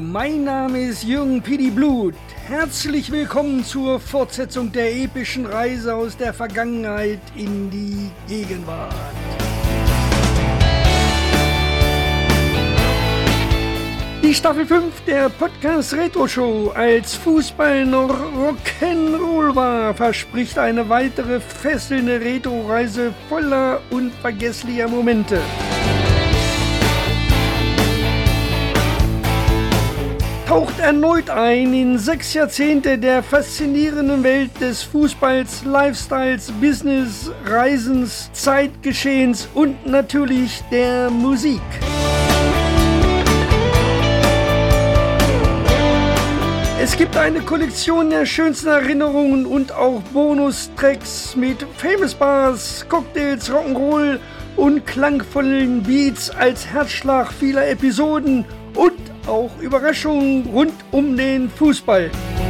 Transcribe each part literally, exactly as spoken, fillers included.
mein Name ist Jürgen Pidi Blut. Herzlich willkommen zur Fortsetzung der epischen Reise aus der Vergangenheit in die Gegenwart. Die Staffel fünf der Podcast Retro Show, als Fußball noch Rock'n'Roll war, verspricht eine weitere fesselnde Retro-Reise voller unvergesslicher Momente. Taucht erneut ein in sechs Jahrzehnte der faszinierenden Welt des Fußballs, Lifestyles, Business, Reisens, Zeitgeschehens und natürlich der Musik. Es gibt eine Kollektion der schönsten Erinnerungen und auch Bonustracks mit Famous Bars, Cocktails, Rock'n'Roll und klangvollen Beats als Herzschlag vieler Episoden und auch Überraschungen rund um den Fußball.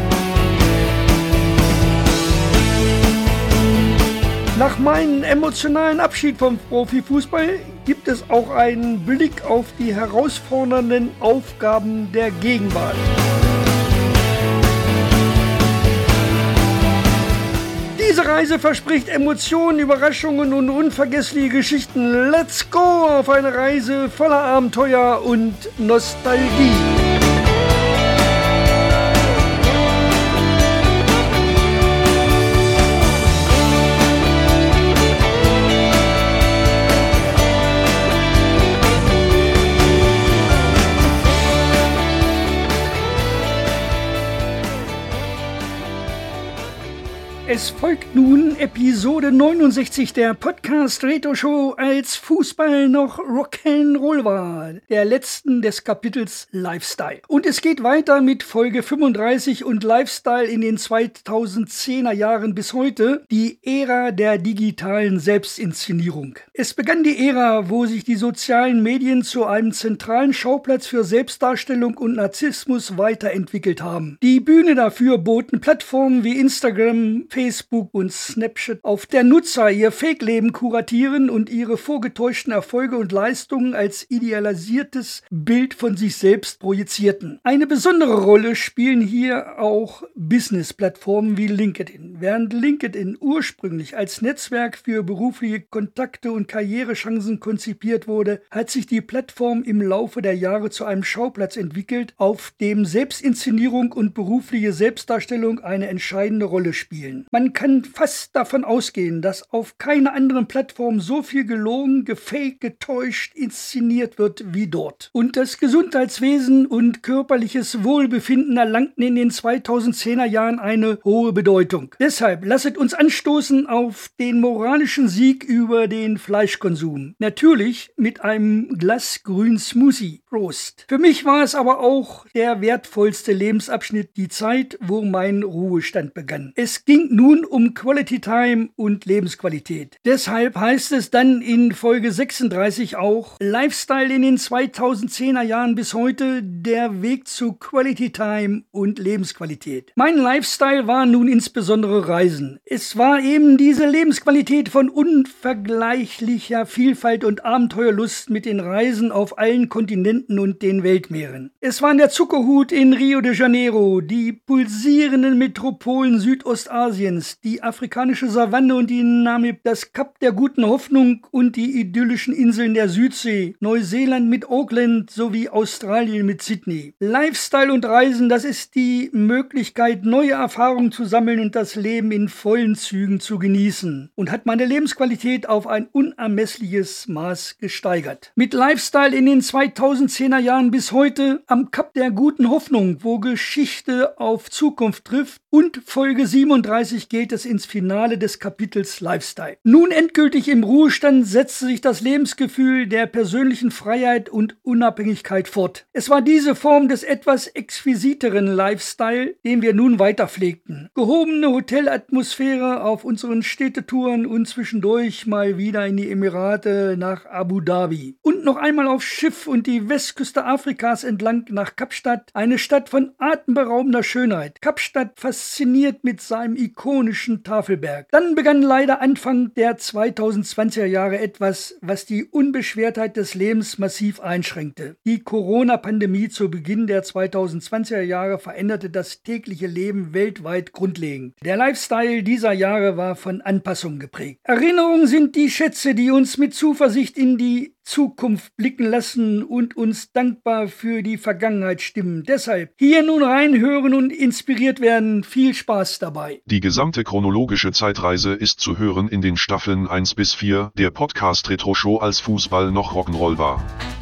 Nach meinem emotionalen Abschied vom Profifußball gibt es auch einen Blick auf die herausfordernden Aufgaben der Gegenwart. Diese Reise verspricht Emotionen, Überraschungen und unvergessliche Geschichten. Let's go auf eine Reise voller Abenteuer und Nostalgie. Es folgt nun Episode neunundsechzig der Podcast Retro Show, als Fußball noch Rock'n'Roll war, der letzten des Kapitels Lifestyle. Und es geht weiter mit Folge fünfunddreißig und Lifestyle in den zweitausendzehner Jahren bis heute, die Ära der digitalen Selbstinszenierung. Es begann die Ära, wo sich die sozialen Medien zu einem zentralen Schauplatz für Selbstdarstellung und Narzissmus weiterentwickelt haben. Die Bühne dafür boten Plattformen wie Instagram, Facebook und Snapchat, auf der Nutzer ihr Fake-Leben kuratieren und ihre vorgetäuschten Erfolge und Leistungen als idealisiertes Bild von sich selbst projizierten. Eine besondere Rolle spielen hier auch Business-Plattformen wie LinkedIn. Während LinkedIn ursprünglich als Netzwerk für berufliche Kontakte und Karrierechancen konzipiert wurde, hat sich die Plattform im Laufe der Jahre zu einem Schauplatz entwickelt, auf dem Selbstinszenierung und berufliche Selbstdarstellung eine entscheidende Rolle spielen. Man kann fast davon ausgehen, dass auf keiner anderen Plattform so viel gelogen, gefaked, getäuscht, inszeniert wird wie dort. Und das Gesundheitswesen und körperliches Wohlbefinden erlangten in den zweitausendzehner Jahren eine hohe Bedeutung. Deshalb lasset uns anstoßen auf den moralischen Sieg über den Fleischkonsum. Natürlich mit einem Glas grünen Smoothie. Prost. Für mich war es aber auch der wertvollste Lebensabschnitt, die Zeit, wo mein Ruhestand begann. Es ging nun um Quality Time und Lebensqualität. Deshalb heißt es dann in Folge sechsunddreißig auch Lifestyle in den zweitausendzehner Jahren bis heute, der Weg zu Quality Time und Lebensqualität. Mein Lifestyle war nun insbesondere Reisen. Es war eben diese Lebensqualität von unvergleichlicher Vielfalt und Abenteuerlust mit den Reisen auf allen Kontinenten und den Weltmeeren. Es waren der Zuckerhut in Rio de Janeiro, die pulsierenden Metropolen Südostasiens, die afrikanische Savanne und die Namib, das Kap der guten Hoffnung und die idyllischen Inseln der Südsee, Neuseeland mit Auckland sowie Australien mit Sydney. Lifestyle und Reisen, das ist die Möglichkeit, neue Erfahrungen zu sammeln und das Leben in vollen Zügen zu genießen, und hat meine Lebensqualität auf ein unermessliches Maß gesteigert. Mit Lifestyle in den zweitausendzehner Jahren bis heute am Kap der guten Hoffnung, wo Geschichte auf Zukunft trifft, und Folge siebenunddreißig geht es ins Finale des Kapitels Lifestyle. Nun endgültig im Ruhestand setzte sich das Lebensgefühl der persönlichen Freiheit und Unabhängigkeit fort. Es war diese Form des etwas exquisiteren Lifestyle, den wir nun weiter pflegten. Gehobene Hotelatmosphäre auf unseren Städtetouren und zwischendurch mal wieder in die Emirate nach Abu Dhabi. Und noch einmal aufs Schiff und die Westküste Afrikas entlang nach Kapstadt, eine Stadt von atemberaubender Schönheit. Kapstadt fasziniert mit seinem ikonischen ikonischen Tafelberg. Dann begann leider Anfang der zweitausendzwanziger Jahre etwas, was die Unbeschwertheit des Lebens massiv einschränkte. Die Corona-Pandemie zu Beginn der zweitausendzwanziger Jahre veränderte das tägliche Leben weltweit grundlegend. Der Lifestyle dieser Jahre war von Anpassung geprägt. Erinnerungen sind die Schätze, die uns mit Zuversicht in die Zukunft blicken lassen und uns dankbar für die Vergangenheit stimmen. Deshalb hier nun reinhören und inspiriert werden. Viel Spaß dabei. Die gesamte chronologische Zeitreise ist zu hören in den Staffeln eins bis vier der Podcast Retro Show, als Fußball noch Rock'n'Roll war.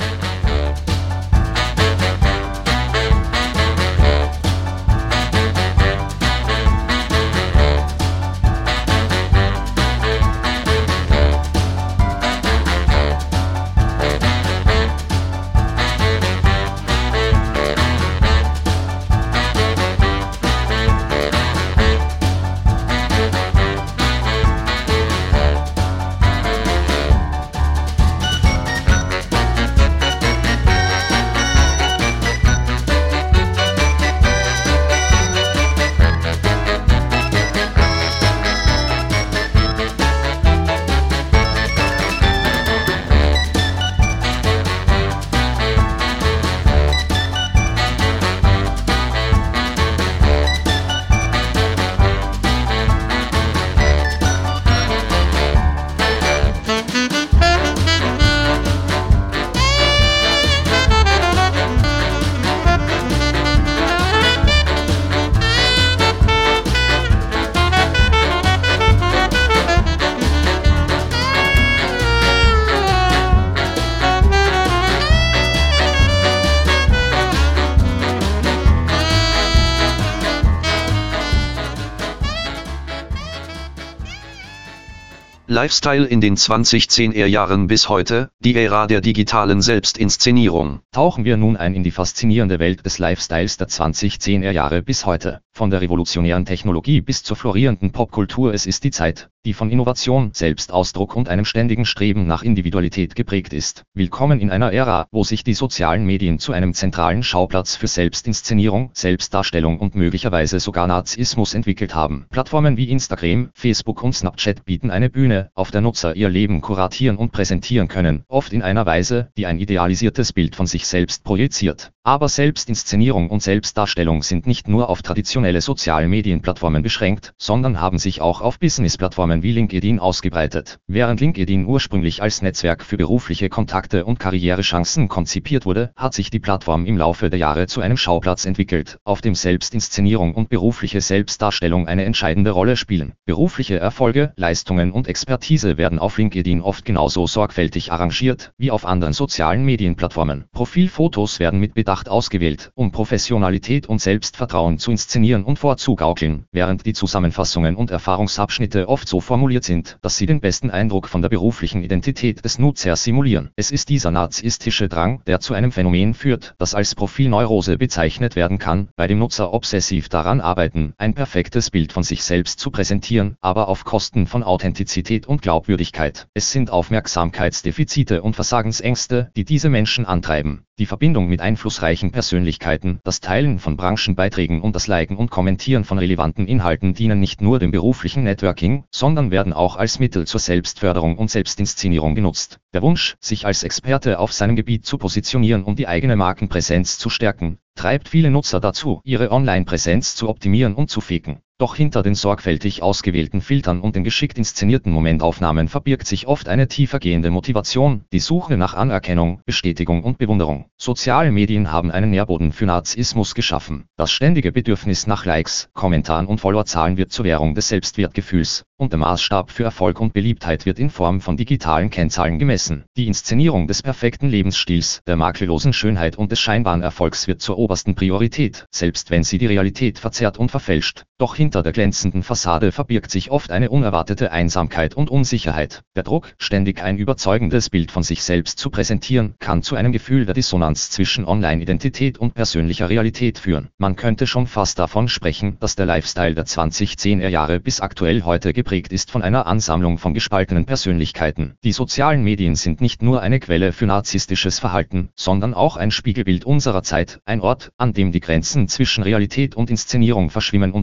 Lifestyle in den zwanzigzehner Jahren bis heute, die Ära der digitalen Selbstinszenierung. Tauchen wir nun ein in die faszinierende Welt des Lifestyles der zwanzigzehner Jahre bis heute. Von der revolutionären Technologie bis zur florierenden Popkultur, es ist die Zeit, die von Innovation, Selbstausdruck und einem ständigen Streben nach Individualität geprägt ist. Willkommen in einer Ära, wo sich die sozialen Medien zu einem zentralen Schauplatz für Selbstinszenierung, Selbstdarstellung und möglicherweise sogar Narzissmus entwickelt haben. Plattformen wie Instagram, Facebook und Snapchat bieten eine Bühne, auf der Nutzer ihr Leben kuratieren und präsentieren können, oft in einer Weise, die ein idealisiertes Bild von sich selbst projiziert. Aber Selbstinszenierung und Selbstdarstellung sind nicht nur auf traditionelle soziale Medienplattformen beschränkt, sondern haben sich auch auf Business-Plattformen wie LinkedIn ausgebreitet. Während LinkedIn ursprünglich als Netzwerk für berufliche Kontakte und Karrierechancen konzipiert wurde, hat sich die Plattform im Laufe der Jahre zu einem Schauplatz entwickelt, auf dem Selbstinszenierung und berufliche Selbstdarstellung eine entscheidende Rolle spielen. Berufliche Erfolge, Leistungen und Expertise werden auf LinkedIn oft genauso sorgfältig arrangiert wie auf anderen sozialen Medienplattformen. Profilfotos werden mit Bedacht ausgewählt, um Professionalität und Selbstvertrauen zu inszenieren und vorzugaukeln, während die Zusammenfassungen und Erfahrungsabschnitte oft so formuliert sind, dass sie den besten Eindruck von der beruflichen Identität des Nutzers simulieren. Es ist dieser narzisstische Drang, der zu einem Phänomen führt, das als Profilneurose bezeichnet werden kann, bei dem Nutzer obsessiv daran arbeiten, ein perfektes Bild von sich selbst zu präsentieren, aber auf Kosten von Authentizität und Glaubwürdigkeit. Es sind Aufmerksamkeitsdefizite und Versagensängste, die diese Menschen antreiben. Die Verbindung mit einflussreichen Persönlichkeiten, das Teilen von Branchenbeiträgen und das Liken und Kommentieren von relevanten Inhalten dienen nicht nur dem beruflichen Networking, sondern werden auch als Mittel zur Selbstförderung und Selbstinszenierung genutzt. Der Wunsch, sich als Experte auf seinem Gebiet zu positionieren und die eigene Markenpräsenz zu stärken, treibt viele Nutzer dazu, ihre Online-Präsenz zu optimieren und zu faken. Doch hinter den sorgfältig ausgewählten Filtern und den geschickt inszenierten Momentaufnahmen verbirgt sich oft eine tiefergehende Motivation, die Suche nach Anerkennung, Bestätigung und Bewunderung. Soziale Medien haben einen Nährboden für Narzissmus geschaffen. Das ständige Bedürfnis nach Likes, Kommentaren und Followerzahlen wird zur Währung des Selbstwertgefühls, und der Maßstab für Erfolg und Beliebtheit wird in Form von digitalen Kennzahlen gemessen. Die Inszenierung des perfekten Lebensstils, der makellosen Schönheit und des scheinbaren Erfolgs wird zur obersten Priorität, selbst wenn sie die Realität verzerrt und verfälscht. Doch hinter der glänzenden Fassade verbirgt sich oft eine unerwartete Einsamkeit und Unsicherheit. Der Druck, ständig ein überzeugendes Bild von sich selbst zu präsentieren, kann zu einem Gefühl der Dissonanz zwischen Online-Identität und persönlicher Realität führen. Man könnte schon fast davon sprechen, dass der Lifestyle der zwanzigzehner Jahre bis aktuell heute geprägt ist von einer Ansammlung von gespaltenen Persönlichkeiten. Die sozialen Medien sind nicht nur eine Quelle für narzisstisches Verhalten, sondern auch ein Spiegelbild unserer Zeit, ein Ort, an dem die Grenzen zwischen Realität und Inszenierung verschwimmen und die Frage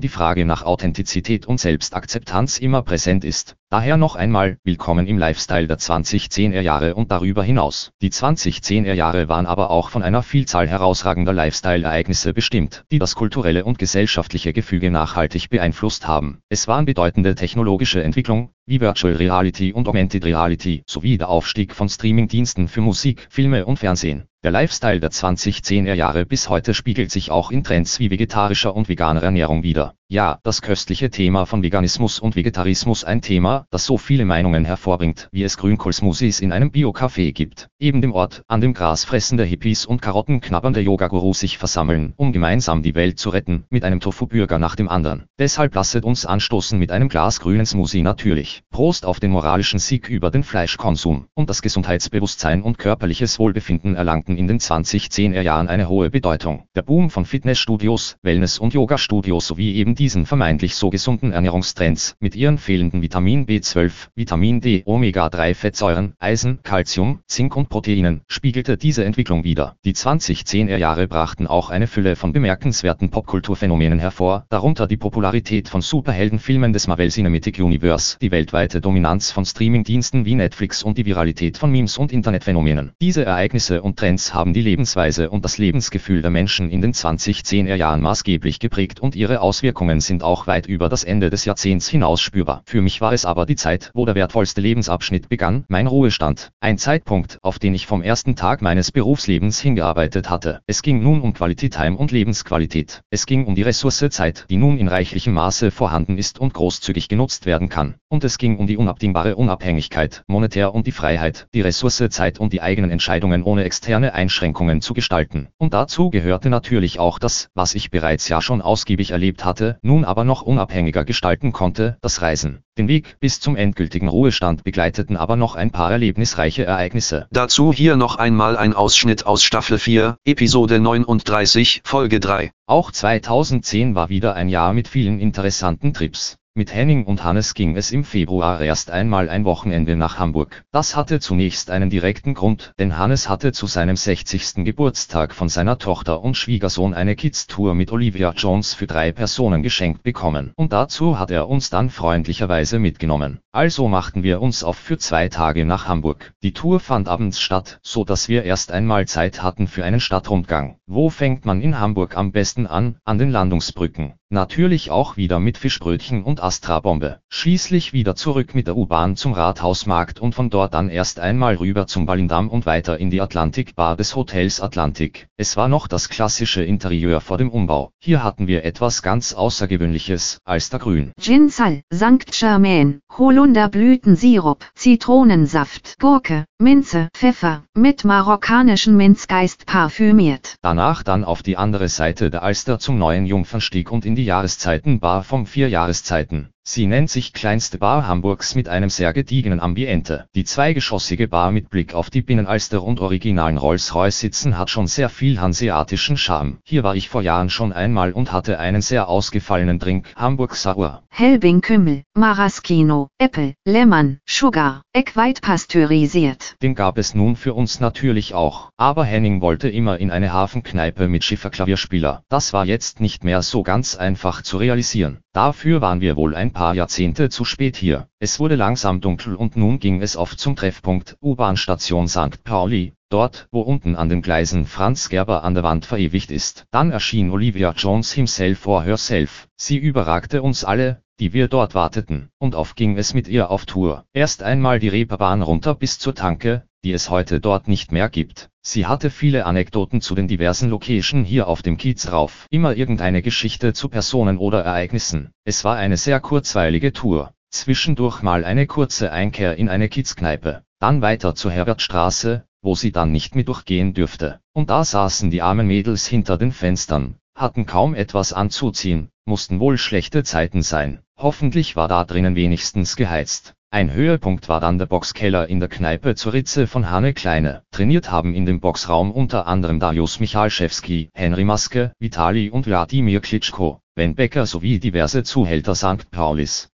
nach Authentizität und Selbstakzeptanz immer präsent ist. Daher noch einmal, willkommen im Lifestyle der zwanzig-zehner Jahre und darüber hinaus. Die zwanzig-zehner Jahre waren aber auch von einer Vielzahl herausragender Lifestyle-Ereignisse bestimmt, die das kulturelle und gesellschaftliche Gefüge nachhaltig beeinflusst haben. Es waren bedeutende technologische Entwicklungen, wie Virtual Reality und Augmented Reality, sowie der Aufstieg von Streamingdiensten für Musik, Filme und Fernsehen. Der Lifestyle der zwanzig-zehner Jahre bis heute spiegelt sich auch in Trends wie vegetarischer und veganer Ernährung wider. Ja, das köstliche Thema von Veganismus und Vegetarismus, ein Thema, das so viele Meinungen hervorbringt, wie es Grünkohlsmoothies in einem Bio-Café gibt. Eben dem Ort, an dem grasfressende Hippies und karottenknabbernde Yoga-Gurus sich versammeln, um gemeinsam die Welt zu retten, mit einem Tofu-Burger nach dem anderen. Deshalb lasset uns anstoßen mit einem Glas grünen Smoothie natürlich. Prost auf den moralischen Sieg über den Fleischkonsum. Und das Gesundheitsbewusstsein und körperliches Wohlbefinden erlangten in den zwanzig-zehner Jahren eine hohe Bedeutung. Der Boom von Fitnessstudios, Wellness- und Yoga-Studios sowie eben diesen vermeintlich so gesunden Ernährungstrends mit ihren fehlenden Vitamin B zwölf, Vitamin D, Omega drei Fettsäuren, Eisen, Calcium, Zink und Proteinen, spiegelte diese Entwicklung wider. Die zwanzig-zehner Jahre brachten auch eine Fülle von bemerkenswerten Popkulturphänomenen hervor, darunter die Popularität von Superheldenfilmen des Marvel Cinematic Universe, die weltweite Dominanz von Streamingdiensten wie Netflix und die Viralität von Memes und Internetphänomenen. Diese Ereignisse und Trends haben die Lebensweise und das Lebensgefühl der Menschen in den zwanzig-zehner Jahren maßgeblich geprägt und ihre Auswirkungen sind auch weit über das Ende des Jahrzehnts hinaus spürbar. Für mich war es aber die Zeit, wo der wertvollste Lebensabschnitt begann, mein Ruhestand. Ein Zeitpunkt, auf den ich vom ersten Tag meines Berufslebens hingearbeitet hatte. Es ging nun um Quality Time und Lebensqualität. Es ging um die Ressource Zeit, die nun in reichlichem Maße vorhanden ist und großzügig genutzt werden kann. Und es ging um die unabdingbare Unabhängigkeit, monetär und die Freiheit, die Ressource Zeit und die eigenen Entscheidungen ohne externe Einschränkungen zu gestalten. Und dazu gehörte natürlich auch das, was ich bereits ja schon ausgiebig erlebt hatte, nun aber noch unabhängiger gestalten konnte, das Reisen. Den Weg bis zum endgültigen Ruhestand begleiteten aber noch ein paar erlebnisreiche Ereignisse. Dazu hier noch einmal ein Ausschnitt aus Staffel vier, Episode neununddreißig, Folge drei. Auch zweitausendzehn war wieder ein Jahr mit vielen interessanten Trips. Mit Henning und Hannes ging es im Februar erst einmal ein Wochenende nach Hamburg. Das hatte zunächst einen direkten Grund, denn Hannes hatte zu seinem sechzigsten Geburtstag von seiner Tochter und Schwiegersohn eine Kids-Tour mit Olivia Jones für drei Personen geschenkt bekommen. Und dazu hat er uns dann freundlicherweise mitgenommen. Also machten wir uns auf für zwei Tage nach Hamburg. Die Tour fand abends statt, so dass wir erst einmal Zeit hatten für einen Stadtrundgang. Wo fängt man in Hamburg am besten an? An den Landungsbrücken. Natürlich auch wieder mit Fischbrötchen und Astra-Bombe. Schließlich wieder zurück mit der U-Bahn zum Rathausmarkt und von dort dann erst einmal rüber zum Ballindamm und weiter in die Atlantik-Bar des Hotels Atlantik. Es war noch das klassische Interieur vor dem Umbau. Hier hatten wir etwas ganz Außergewöhnliches, Alstergrün. Ginsal, Sankt Germain, Holunderblütensirup, Zitronensaft, Gurke, Minze, Pfeffer, mit marokkanischen Minzgeist parfümiert. Danach dann auf die andere Seite der Alster zum neuen Jungfernstieg und in die Jahreszeitenbar vom vier Jahreszeiten. Sie nennt sich kleinste Bar Hamburgs mit einem sehr gediegenen Ambiente. Die zweigeschossige Bar mit Blick auf die Binnenalster und originalen Rolls-Royce-Sitzen hat schon sehr viel hanseatischen Charme. Hier war ich vor Jahren schon einmal und hatte einen sehr ausgefallenen Drink, Hamburg Sour. Helbing Kümmel, Maraschino, Apple, Lemon, Sugar, Egg-White pasteurisiert. Den gab es nun für uns natürlich auch. Aber Henning wollte immer in eine Hafenkneipe mit Schifferklavierspieler. Das war jetzt nicht mehr so ganz einfach zu realisieren. Dafür waren wir wohl ein paar Jahrzehnte zu spät hier. Es wurde langsam dunkel und nun ging es auf zum Treffpunkt, U-Bahn-Station Sankt Pauli, dort, wo unten an den Gleisen Franz Gerber an der Wand verewigt ist. Dann erschien Olivia Jones himself or herself. Sie überragte uns alle, die wir dort warteten, und auf ging es mit ihr auf Tour. Erst einmal die Reeperbahn runter bis zur Tanke, die es heute dort nicht mehr gibt. Sie hatte viele Anekdoten zu den diversen Locations hier auf dem Kiez rauf. Immer irgendeine Geschichte zu Personen oder Ereignissen. Es war eine sehr kurzweilige Tour. Zwischendurch mal eine kurze Einkehr in eine Kiezkneipe. Dann weiter zur Herbertstraße, wo sie dann nicht mehr durchgehen dürfte. Und da saßen die armen Mädels hinter den Fenstern, hatten kaum etwas anzuziehen, mussten wohl schlechte Zeiten sein. Hoffentlich war da drinnen wenigstens geheizt. Ein Höhepunkt war dann der Boxkeller in der Kneipe zur Ritze von Hanne Kleine. Trainiert haben in dem Boxraum unter anderem Dariusz Michalczewski, Henry Maske, Vitali und Wladimir Klitschko, Ben Becker sowie diverse Zuhälter Sankt Paulis.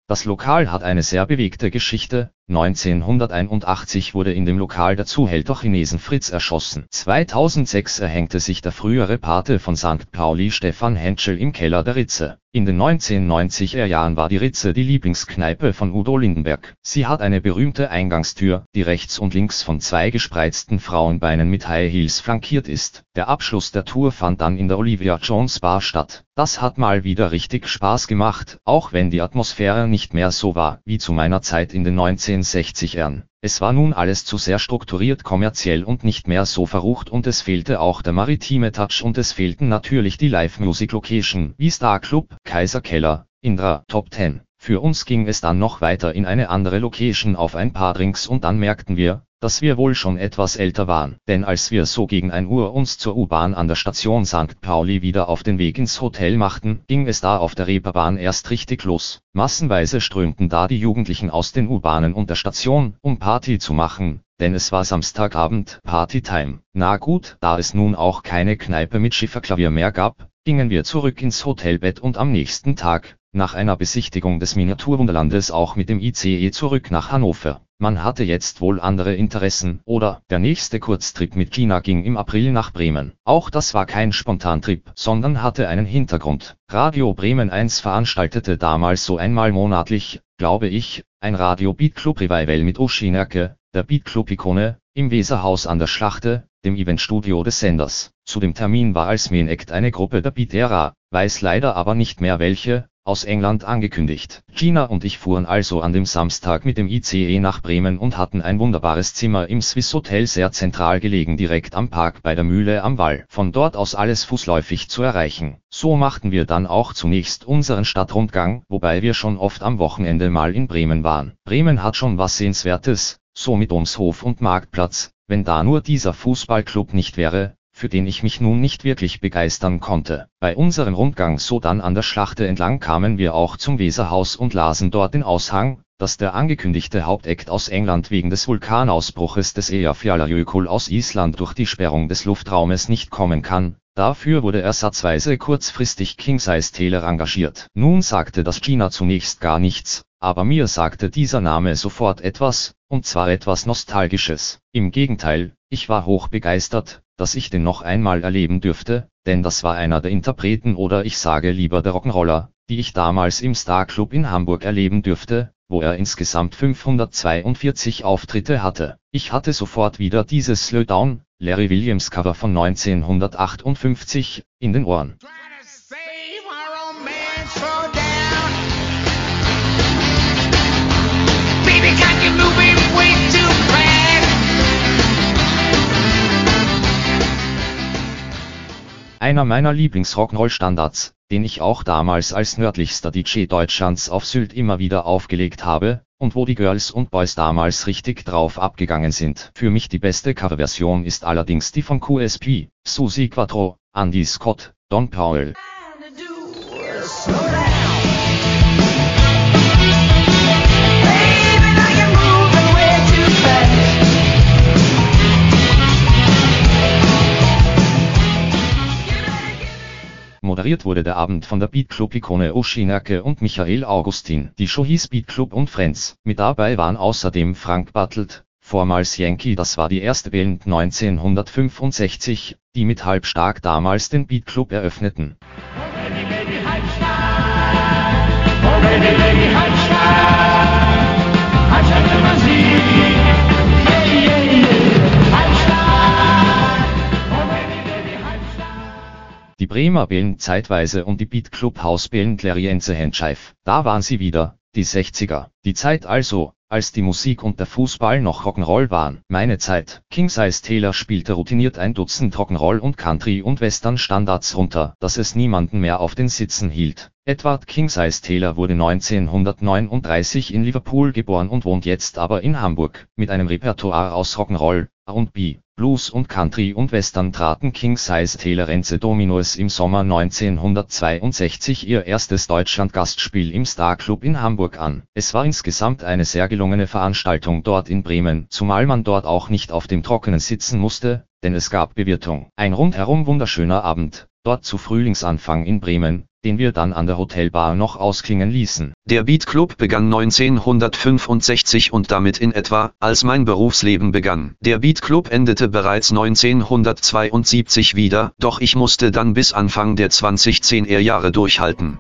Das Lokal hat eine sehr bewegte Geschichte. neunzehnhunderteinundachtzig wurde in dem Lokal der Zuhälter Chinesen Fritz erschossen. zweitausendsechs erhängte sich der frühere Pate von Sankt Pauli Stefan Henschel im Keller der Ritze. In den neunzehnhundertneunziger Jahren war die Ritze die Lieblingskneipe von Udo Lindenberg. Sie hat eine berühmte Eingangstür, die rechts und links von zwei gespreizten Frauenbeinen mit High Heels flankiert ist. Der Abschluss der Tour fand dann in der Olivia Jones Bar statt. Das hat mal wieder richtig Spaß gemacht, auch wenn die Atmosphäre nicht mehr so war wie zu meiner Zeit in den neunzehnhundertsechzigern. Es war nun alles zu sehr strukturiert, kommerziell und nicht mehr so verrucht, und es fehlte auch der maritime Touch und es fehlten natürlich die Live-Music-Location wie Star Club, Kaiser Keller, Indra, Top Ten. Für uns ging es dann noch weiter in eine andere Location auf ein paar Drinks und dann merkten wir, dass wir wohl schon etwas älter waren. Denn als wir so gegen ein Uhr uns zur U-Bahn an der Station Sankt Pauli wieder auf den Weg ins Hotel machten, ging es da auf der Reeperbahn erst richtig los. Massenweise strömten da die Jugendlichen aus den U-Bahnen und der Station, um Party zu machen, denn es war Samstagabend, Partytime. Na gut, da es nun auch keine Kneipe mit Schifferklavier mehr gab, gingen wir zurück ins Hotelbett und am nächsten Tag, nach einer Besichtigung des Miniaturwunderlandes, auch mit dem I C E zurück nach Hannover. Man hatte jetzt wohl andere Interessen, oder der nächste Kurztrip mit Gina ging im April nach Bremen. Auch das war kein Spontantrip, sondern hatte einen Hintergrund. Radio Bremen eins veranstaltete damals so einmal monatlich, glaube ich, ein Radio Beat Club Revival mit Uschi Nerke, der Beat Club Ikone, im Weserhaus an der Schlachte, dem Eventstudio des Senders. Zu dem Termin war als Main Act eine Gruppe der Beat Era, weiß leider aber nicht mehr welche, aus England angekündigt. Gina und ich fuhren also an dem Samstag mit dem I C E nach Bremen und hatten ein wunderbares Zimmer im Swiss Hotel, sehr zentral gelegen, direkt am Park bei der Mühle am Wall. Von dort aus alles fußläufig zu erreichen. So machten wir dann auch zunächst unseren Stadtrundgang, wobei wir schon oft am Wochenende mal in Bremen waren. Bremen hat schon was Sehenswertes, so mit Domshof und Marktplatz, wenn da nur dieser Fußballclub nicht wäre, für den ich mich nun nicht wirklich begeistern konnte. Bei unserem Rundgang so dann an der Schlachte entlang kamen wir auch zum Weserhaus und lasen dort den Aushang, dass der angekündigte Hauptakt aus England wegen des Vulkanausbruches des Eyjafjallajökull aus Island durch die Sperrung des Luftraumes nicht kommen kann. Dafür wurde ersatzweise kurzfristig King Size Taylor engagiert. Nun sagte das Gina zunächst gar nichts, aber mir sagte dieser Name sofort etwas, und zwar etwas Nostalgisches. Im Gegenteil, ich war hoch begeistert, dass ich den noch einmal erleben dürfte, denn das war einer der Interpreten, oder ich sage lieber der Rock'n'Roller, die ich damals im Star Club in Hamburg erleben dürfte, wo er insgesamt fünfhundertzweiundvierzig Auftritte hatte. Ich hatte sofort wieder dieses Slow Down, Larry Williams Cover von neunzehnhundertachtundfünfzig, in den Ohren. Einer meiner Lieblings-Rock'n'Roll-Standards, den ich auch damals als nördlichster D J Deutschlands auf Sylt immer wieder aufgelegt habe, und wo die Girls und Boys damals richtig drauf abgegangen sind. Für mich die beste Coverversion ist allerdings die von Q S P, Suzi Quatro, Andy Scott, Don Powell. Moderiert wurde der Abend von der Beat Club Ikone Uschi Nerke und Michael Augustin. Die Show hieß Beat Club und Friends. Mit dabei waren außerdem Frank Bartlett, vormals Yankee, das war die erste Band neunzehnhundertfünfundsechzig, die mit Halbstark damals den Beat Club eröffneten. Oh Baby, Baby, Halbstark. Oh Baby, Baby, Halbstark. Halbstark will man sehen. Yeah, yeah, yeah. Halbstark. Oh Baby, Baby, Halbstark. Die Bremer Band zeitweise und die Beat Club House Band Clariense Handscheif. Da waren sie wieder, die sechziger. Die Zeit also, als die Musik und der Fußball noch Rock'n'Roll waren. Meine Zeit. King Size Taylor spielte routiniert ein Dutzend Rock'n'Roll und Country und Western Standards runter, dass es niemanden mehr auf den Sitzen hielt. Edward King Size Taylor wurde neunzehnhundertneununddreißig in Liverpool geboren und wohnt jetzt aber in Hamburg. Mit einem Repertoire aus Rock'n'Roll, R und B, Blues und Country und Western traten King Size Taylor Renze Dominos im Sommer neunzehnhundertzweiundsechzig ihr erstes Deutschland-Gastspiel im Star Club in Hamburg an. Es war insgesamt eine sehr gelungene Veranstaltung dort in Bremen, zumal man dort auch nicht auf dem Trockenen sitzen musste, denn es gab Bewirtung. Ein rundherum wunderschöner Abend, dort zu Frühlingsanfang in Bremen, den wir dann an der Hotelbar noch ausklingen ließen. Der Beat Club begann neunzehnhundertfünfundsechzig und damit in etwa, als mein Berufsleben begann. Der Beat Club endete bereits neunzehnhundertzweiundsiebzig wieder, doch ich musste dann bis Anfang der zweitausendzehner Jahre durchhalten.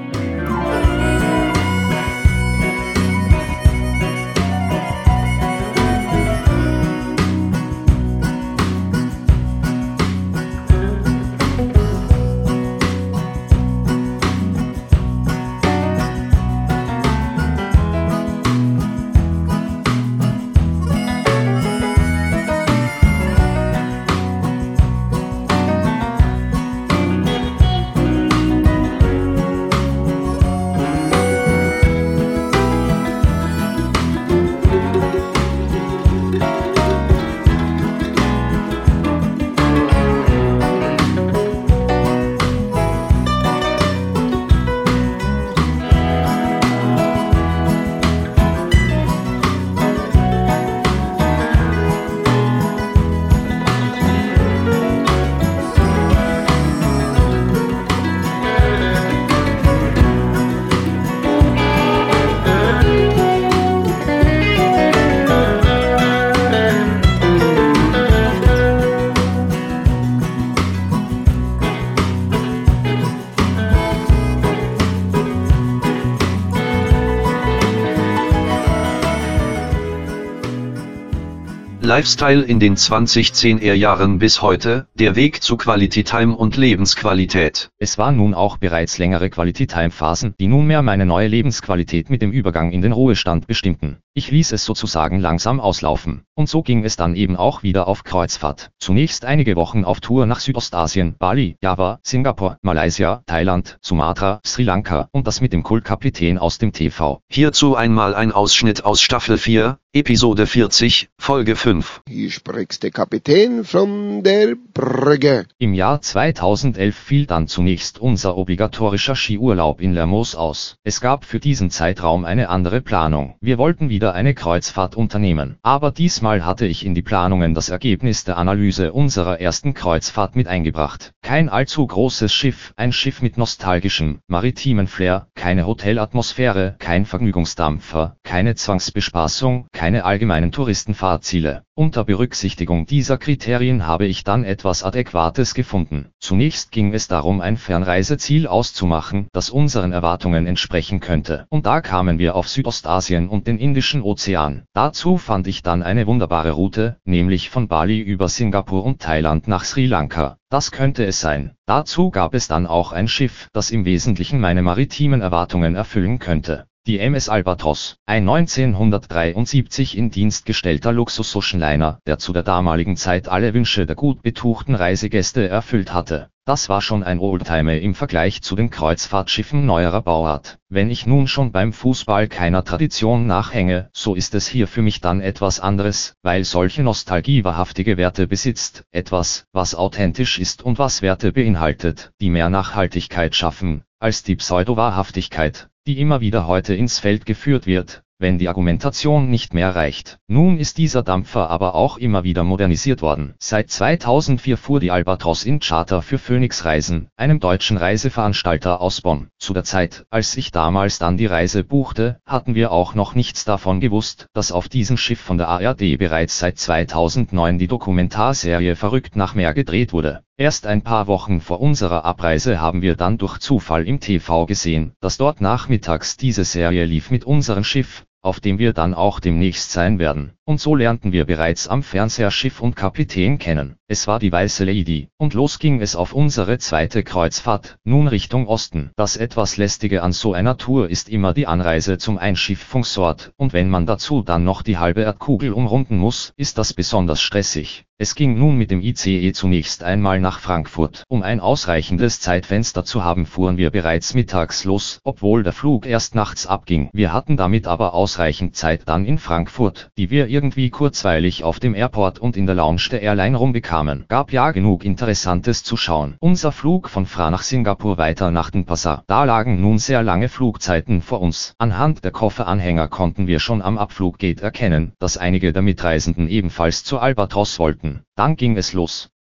Lifestyle in den zweitausendzehner Jahren bis heute, der Weg zu Quality Time und Lebensqualität. Es waren nun auch bereits längere Quality Time Phasen, die nunmehr meine neue Lebensqualität mit dem Übergang in den Ruhestand bestimmten. Ich ließ es sozusagen langsam auslaufen. Und so ging es dann eben auch wieder auf Kreuzfahrt. Zunächst einige Wochen auf Tour nach Südostasien, Bali, Java, Singapur, Malaysia, Thailand, Sumatra, Sri Lanka und das mit dem Kultkapitän aus dem T V. Hierzu einmal ein Ausschnitt aus Staffel vier, Episode vierzig, Folge fünf. Hier spricht der Kapitän von der Brügge. Im Jahr zweitausendelf fiel dann zunächst unser obligatorischer Skiurlaub in Lermoos aus. Es gab für diesen Zeitraum eine andere Planung. Wir wollten wieder eine Kreuzfahrt unternehmen. Aber diesmal hatte ich in die Planungen das Ergebnis der Analyse unserer ersten Kreuzfahrt mit eingebracht. Kein allzu großes Schiff, ein Schiff mit nostalgischem, maritimen Flair, keine Hotelatmosphäre, kein Vergnügungsdampfer, keine Zwangsbespaßung, keine allgemeinen Touristenfahrziele. Unter Berücksichtigung dieser Kriterien habe ich dann etwas Adäquates gefunden. Zunächst ging es darum, ein Fernreiseziel auszumachen, das unseren Erwartungen entsprechen könnte. Und da kamen wir auf Südostasien und den Indischen Ozean. Dazu fand ich dann eine wunderbare Route, nämlich von Bali über Singapur und Thailand nach Sri Lanka. Das könnte es sein. Dazu gab es dann auch ein Schiff, das im Wesentlichen meine maritimen Erwartungen erfüllen könnte. Die M S Albatros, ein neunzehnhundertdreiundsiebzig in Dienst gestellter Luxus-Oceanliner, der zu der damaligen Zeit alle Wünsche der gut betuchten Reisegäste erfüllt hatte. Das war schon ein Oldtimer im Vergleich zu den Kreuzfahrtschiffen neuerer Bauart. Wenn ich nun schon beim Fußball keiner Tradition nachhänge, so ist es hier für mich dann etwas anderes, weil solche Nostalgie wahrhaftige Werte besitzt, etwas, was authentisch ist und was Werte beinhaltet, die mehr Nachhaltigkeit schaffen, als die Pseudo-Wahrhaftigkeit, die immer wieder heute ins Feld geführt wird, wenn die Argumentation nicht mehr reicht. Nun ist dieser Dampfer aber auch immer wieder modernisiert worden. Seit zweitausendvier fuhr die Albatros in Charter für Phoenix Reisen, einem deutschen Reiseveranstalter aus Bonn. Zu der Zeit, als ich damals dann die Reise buchte, hatten wir auch noch nichts davon gewusst, dass auf diesem Schiff von der A R D bereits seit zweitausendneun die Dokumentarserie Verrückt nach Meer gedreht wurde. Erst ein paar Wochen vor unserer Abreise haben wir dann durch Zufall im T V gesehen, dass dort nachmittags diese Serie lief mit unserem Schiff, auf dem wir dann auch demnächst sein werden. Und so lernten wir bereits am Fernseher Schiff und Kapitän kennen. Es war die Weiße Lady, und los ging es auf unsere zweite Kreuzfahrt, nun Richtung Osten. Das etwas Lästige an so einer Tour ist immer die Anreise zum Einschiffungsort, und wenn man dazu dann noch die halbe Erdkugel umrunden muss, ist das besonders stressig. Es ging nun mit dem I C E zunächst einmal nach Frankfurt. Um ein ausreichendes Zeitfenster zu haben, fuhren wir bereits mittags los, obwohl der Flug erst nachts abging. Wir hatten damit aber ausreichend Zeit dann in Frankfurt, die wir irgendwie kurzweilig auf dem Airport und in der Lounge der Airline rumbekamen. Gab ja genug Interessantes zu schauen. Unser Flug von Fra nach Singapur weiter nach Denpasar. Da lagen nun sehr lange Flugzeiten vor uns. Anhand der Kofferanhänger konnten wir schon am Abfluggate erkennen, dass einige der Mitreisenden ebenfalls zur Albatros wollten. Dann ging es los.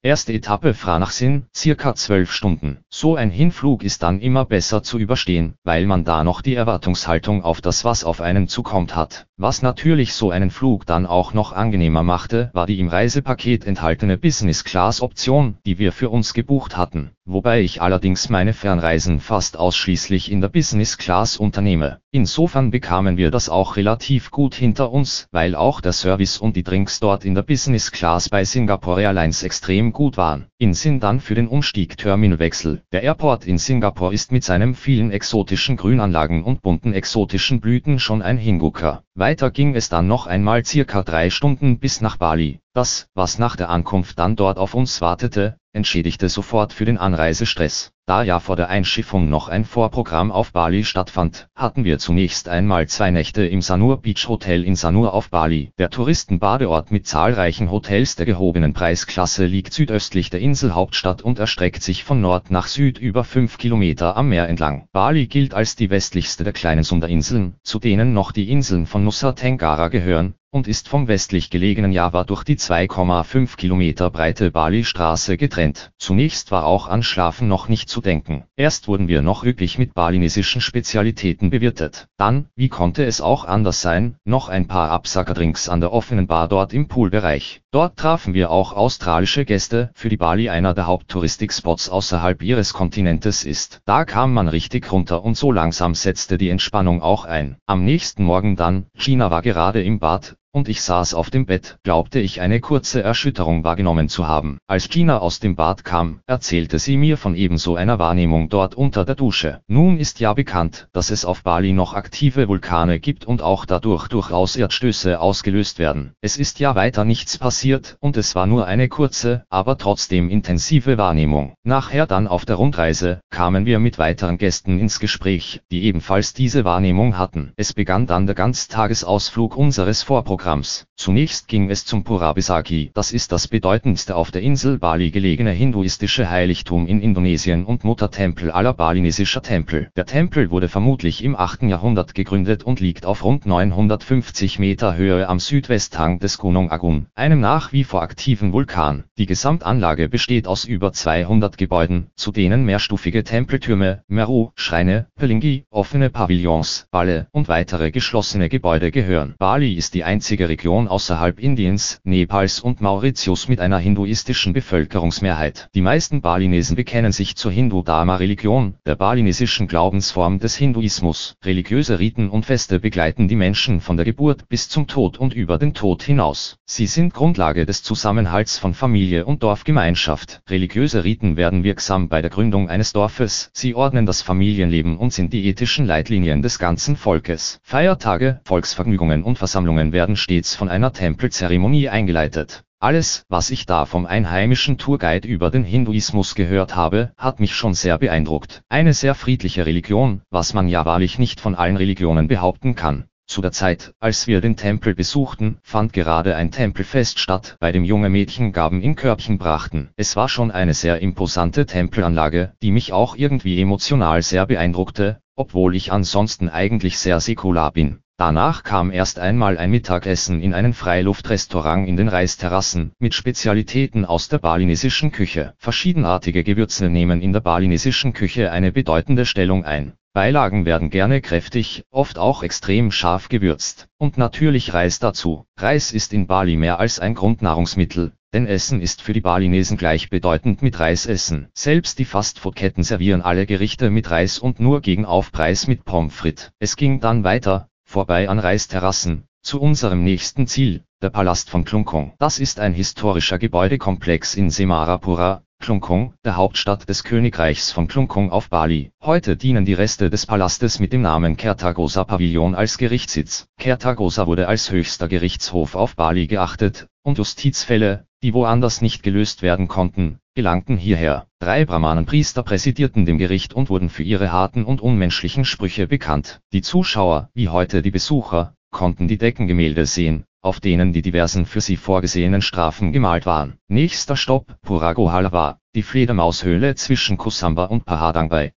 Erste Etappe Franachsin, circa zwölf Stunden. So ein Hinflug ist dann immer besser zu überstehen, weil man da noch die Erwartungshaltung auf das, was auf einen zukommt hat. Was natürlich so einen Flug dann auch noch angenehmer machte, war die im Reisepaket enthaltene Business-Class-Option, die wir für uns gebucht hatten. Wobei ich allerdings meine Fernreisen fast ausschließlich in der Business-Class unternehme. Insofern bekamen wir das auch relativ gut hinter uns, weil auch der Service und die Drinks dort in der Business-Class bei Singapore Airlines extrem gut waren. In Sinn dann für den Umstieg Terminalwechsel. Der Airport in Singapur ist mit seinen vielen exotischen Grünanlagen und bunten exotischen Blüten schon ein Hingucker. Weiter ging es dann noch einmal circa drei Stunden bis nach Bali. Das, was nach der Ankunft dann dort auf uns wartete, entschädigte sofort für den Anreisestress. Da ja vor der Einschiffung noch ein Vorprogramm auf Bali stattfand, hatten wir zunächst einmal zwei Nächte im Sanur Beach Hotel in Sanur auf Bali. Der Touristenbadeort mit zahlreichen Hotels der gehobenen Preisklasse liegt südöstlich der Inselhauptstadt und erstreckt sich von Nord nach Süd über fünf Kilometer am Meer entlang. Bali gilt als die westlichste der kleinen Sunda-Inseln, zu denen noch die Inseln von Nusa Tenggara gehören, und ist vom westlich gelegenen Java durch die zwei Komma fünf Kilometer breite Bali-Straße getrennt. Zunächst war auch an Schlafen noch nicht zu denken. Erst wurden wir noch üppig mit balinesischen Spezialitäten bewirtet. Dann, wie konnte es auch anders sein, noch ein paar Absackerdrinks an der offenen Bar dort im Poolbereich. Dort trafen wir auch australische Gäste, für die Bali einer der Haupttouristik-Spots außerhalb ihres Kontinentes ist. Da kam man richtig runter und so langsam setzte die Entspannung auch ein. Am nächsten Morgen dann, Gina war gerade im Bad, und ich saß auf dem Bett, glaubte ich eine kurze Erschütterung wahrgenommen zu haben. Als Gina aus dem Bad kam, erzählte sie mir von ebenso einer Wahrnehmung dort unter der Dusche. Nun ist ja bekannt, dass es auf Bali noch aktive Vulkane gibt und auch dadurch durchaus Erdstöße ausgelöst werden. Es ist ja weiter nichts passiert und es war nur eine kurze, aber trotzdem intensive Wahrnehmung. Nachher dann auf der Rundreise, kamen wir mit weiteren Gästen ins Gespräch, die ebenfalls diese Wahrnehmung hatten. Es begann dann der Ganztagesausflug unseres Vorprogramms. Zunächst ging es zum Pura Besaki. Das ist das bedeutendste auf der Insel Bali gelegene hinduistische Heiligtum in Indonesien und Muttertempel aller balinesischer Tempel. Der Tempel wurde vermutlich im achten Jahrhundert gegründet und liegt auf rund neunhundertfünfzig Meter Höhe am Südwesthang des Gunung Agung, einem nach wie vor aktiven Vulkan. Die Gesamtanlage besteht aus über zweihundert Gebäuden, zu denen mehrstufige Tempeltürme, Meru, Schreine, Pelingi, offene Pavillons, Balle und weitere geschlossene Gebäude gehören. Bali ist die einzige Region außerhalb Indiens, Nepals und Mauritius mit einer hinduistischen Bevölkerungsmehrheit. Die meisten Balinesen bekennen sich zur Hindu-Dharma-Religion, der balinesischen Glaubensform des Hinduismus. Religiöse Riten und Feste begleiten die Menschen von der Geburt bis zum Tod und über den Tod hinaus. Sie sind Grundlage des Zusammenhalts von Familie und Dorfgemeinschaft. Religiöse Riten werden wirksam bei der Gründung eines Dorfes, sie ordnen das Familienleben und sind die ethischen Leitlinien des ganzen Volkes. Feiertage, Volksvergnügungen und Versammlungen werden stets von einer Tempelzeremonie eingeleitet. Alles, was ich da vom einheimischen Tourguide über den Hinduismus gehört habe, hat mich schon sehr beeindruckt. Eine sehr friedliche Religion, was man ja wahrlich nicht von allen Religionen behaupten kann. Zu der Zeit, als wir den Tempel besuchten, fand gerade ein Tempelfest statt, bei dem junge Mädchen Gaben in Körbchen brachten. Es war schon eine sehr imposante Tempelanlage, die mich auch irgendwie emotional sehr beeindruckte, obwohl ich ansonsten eigentlich sehr säkular bin. Danach kam erst einmal ein Mittagessen in einem Freiluftrestaurant in den Reisterrassen, mit Spezialitäten aus der balinesischen Küche. Verschiedenartige Gewürze nehmen in der balinesischen Küche eine bedeutende Stellung ein. Beilagen werden gerne kräftig, oft auch extrem scharf gewürzt. Und natürlich Reis dazu. Reis ist in Bali mehr als ein Grundnahrungsmittel, denn Essen ist für die Balinesen gleichbedeutend mit Reisessen. Selbst die Fastfood-Ketten servieren alle Gerichte mit Reis und nur gegen Aufpreis mit Pommes frites. Es ging dann weiter, vorbei an Reisterrassen, zu unserem nächsten Ziel, der Palast von Klungkung. Das ist ein historischer Gebäudekomplex in Semarapura, Klungkung, der Hauptstadt des Königreichs von Klungkung auf Bali. Heute dienen die Reste des Palastes mit dem Namen Kertagosa Pavillon als Gerichtssitz. Kertagosa wurde als höchster Gerichtshof auf Bali geachtet, und Justizfälle, die woanders nicht gelöst werden konnten, gelangten hierher. Drei Brahmanenpriester präsidierten dem Gericht und wurden für ihre harten und unmenschlichen Sprüche bekannt. Die Zuschauer, wie heute die Besucher, konnten die Deckengemälde sehen, auf denen die diversen für sie vorgesehenen Strafen gemalt waren. Nächster Stopp, Pura Gohalawa, die Fledermaushöhle zwischen Kusamba und Pahadangbai.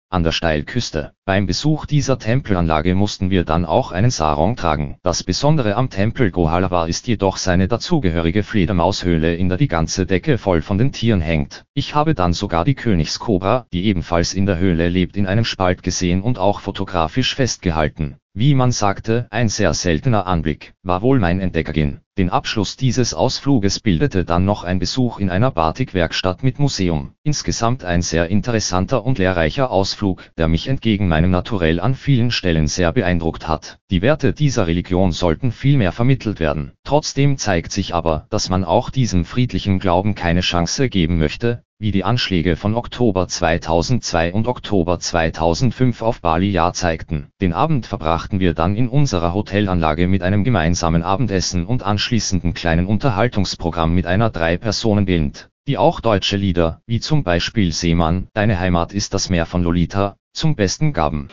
an der Steilküste. Beim Besuch dieser Tempelanlage mussten wir dann auch einen Sarong tragen. Das Besondere am Tempel Gohalava ist jedoch seine dazugehörige Fledermaushöhle, in der die ganze Decke voll von den Tieren hängt. Ich habe dann sogar die Königskobra, die ebenfalls in der Höhle lebt, in einem Spalt gesehen und auch fotografisch festgehalten. Wie man sagte, ein sehr seltener Anblick, war wohl mein Entdeckergehen. Den Abschluss dieses Ausfluges bildete dann noch ein Besuch in einer Batikwerkstatt mit Museum. Insgesamt ein sehr interessanter und lehrreicher Ausflug, der mich entgegen meinem Naturell an vielen Stellen sehr beeindruckt hat. Die Werte dieser Religion sollten viel mehr vermittelt werden. Trotzdem zeigt sich aber, dass man auch diesem friedlichen Glauben keine Chance geben möchte, wie die Anschläge von Oktober zweitausendzwei und Oktober zweitausendfünf auf Bali ja zeigten. Den Abend verbrachten wir dann in unserer Hotelanlage mit einem gemeinsamen Abendessen und anschließenden kleinen Unterhaltungsprogramm mit einer Drei-Personen-Band, die auch deutsche Lieder, wie zum Beispiel Seemann, Deine Heimat ist das Meer von Lolita, zum Besten gaben.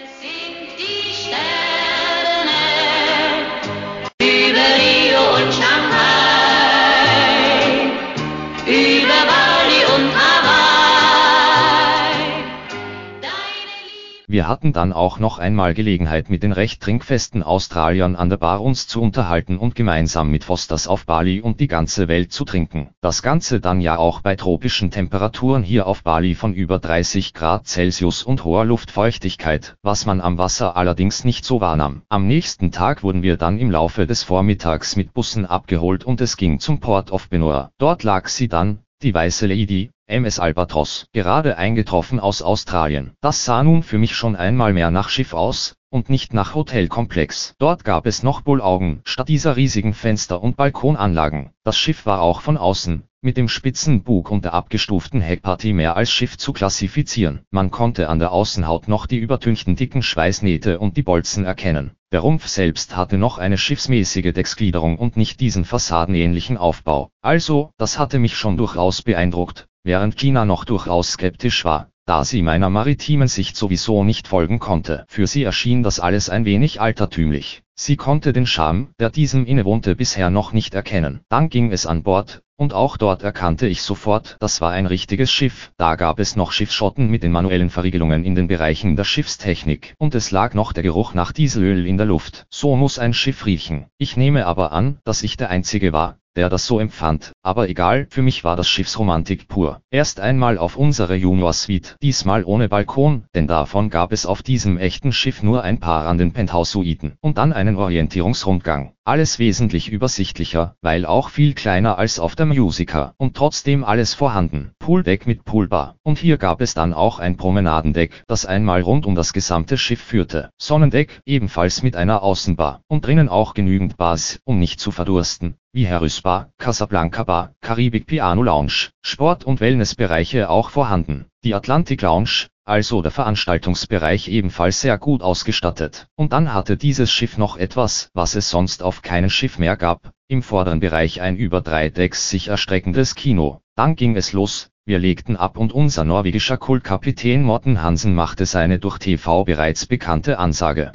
Wir hatten dann auch noch einmal Gelegenheit, mit den recht trinkfesten Australiern an der Bar uns zu unterhalten und gemeinsam mit Fosters auf Bali und die ganze Welt zu trinken. Das Ganze dann ja auch bei tropischen Temperaturen hier auf Bali von über dreißig Grad Celsius und hoher Luftfeuchtigkeit, was man am Wasser allerdings nicht so wahrnahm. Am nächsten Tag wurden wir dann im Laufe des Vormittags mit Bussen abgeholt und es ging zum Port of Benua. Dort lag sie dann, die weiße Lady, M S Albatros, gerade eingetroffen aus Australien. Das sah nun für mich schon einmal mehr nach Schiff aus, und nicht nach Hotelkomplex. Dort gab es noch Bullaugen, statt dieser riesigen Fenster und Balkonanlagen. Das Schiff war auch von außen, mit dem spitzen Bug und der abgestuften Heckpartie mehr als Schiff zu klassifizieren. Man konnte an der Außenhaut noch die übertünchten dicken Schweißnähte und die Bolzen erkennen. Der Rumpf selbst hatte noch eine schiffsmäßige Decksgliederung und nicht diesen fassadenähnlichen Aufbau. Also, das hatte mich schon durchaus beeindruckt, während Gina noch durchaus skeptisch war, da sie meiner maritimen Sicht sowieso nicht folgen konnte. Für sie erschien das alles ein wenig altertümlich. Sie konnte den Charme, der diesem innewohnte, bisher noch nicht erkennen. Dann ging es an Bord, und auch dort erkannte ich sofort, das war ein richtiges Schiff. Da gab es noch Schiffsschotten mit den manuellen Verriegelungen in den Bereichen der Schiffstechnik. Und es lag noch der Geruch nach Dieselöl in der Luft. So muss ein Schiff riechen. Ich nehme aber an, dass ich der Einzige war, der das so empfand. Aber egal, für mich war das Schiffsromantik pur. Erst einmal auf unsere Junior Suite, diesmal ohne Balkon, denn davon gab es auf diesem echten Schiff nur ein paar an den Penthouse-Suiten. Und dann einen Orientierungsrundgang. Alles wesentlich übersichtlicher, weil auch viel kleiner als auf der Musica. Und trotzdem alles vorhanden. Pooldeck mit Poolbar. Und hier gab es dann auch ein Promenadendeck, das einmal rund um das gesamte Schiff führte. Sonnendeck, ebenfalls mit einer Außenbar. Und drinnen auch genügend Bars, um nicht zu verdursten, wie Harris Bar, Casablanca Bar, Karibik Piano Lounge, Sport- und Wellnessbereiche auch vorhanden. Die Atlantic Lounge, also der Veranstaltungsbereich, ebenfalls sehr gut ausgestattet. Und dann hatte dieses Schiff noch etwas, was es sonst auf keinem Schiff mehr gab, im vorderen Bereich ein über drei Decks sich erstreckendes Kino. Dann ging es los, wir legten ab und unser norwegischer Kultkapitän Morten Hansen machte seine durch T V bereits bekannte Ansage.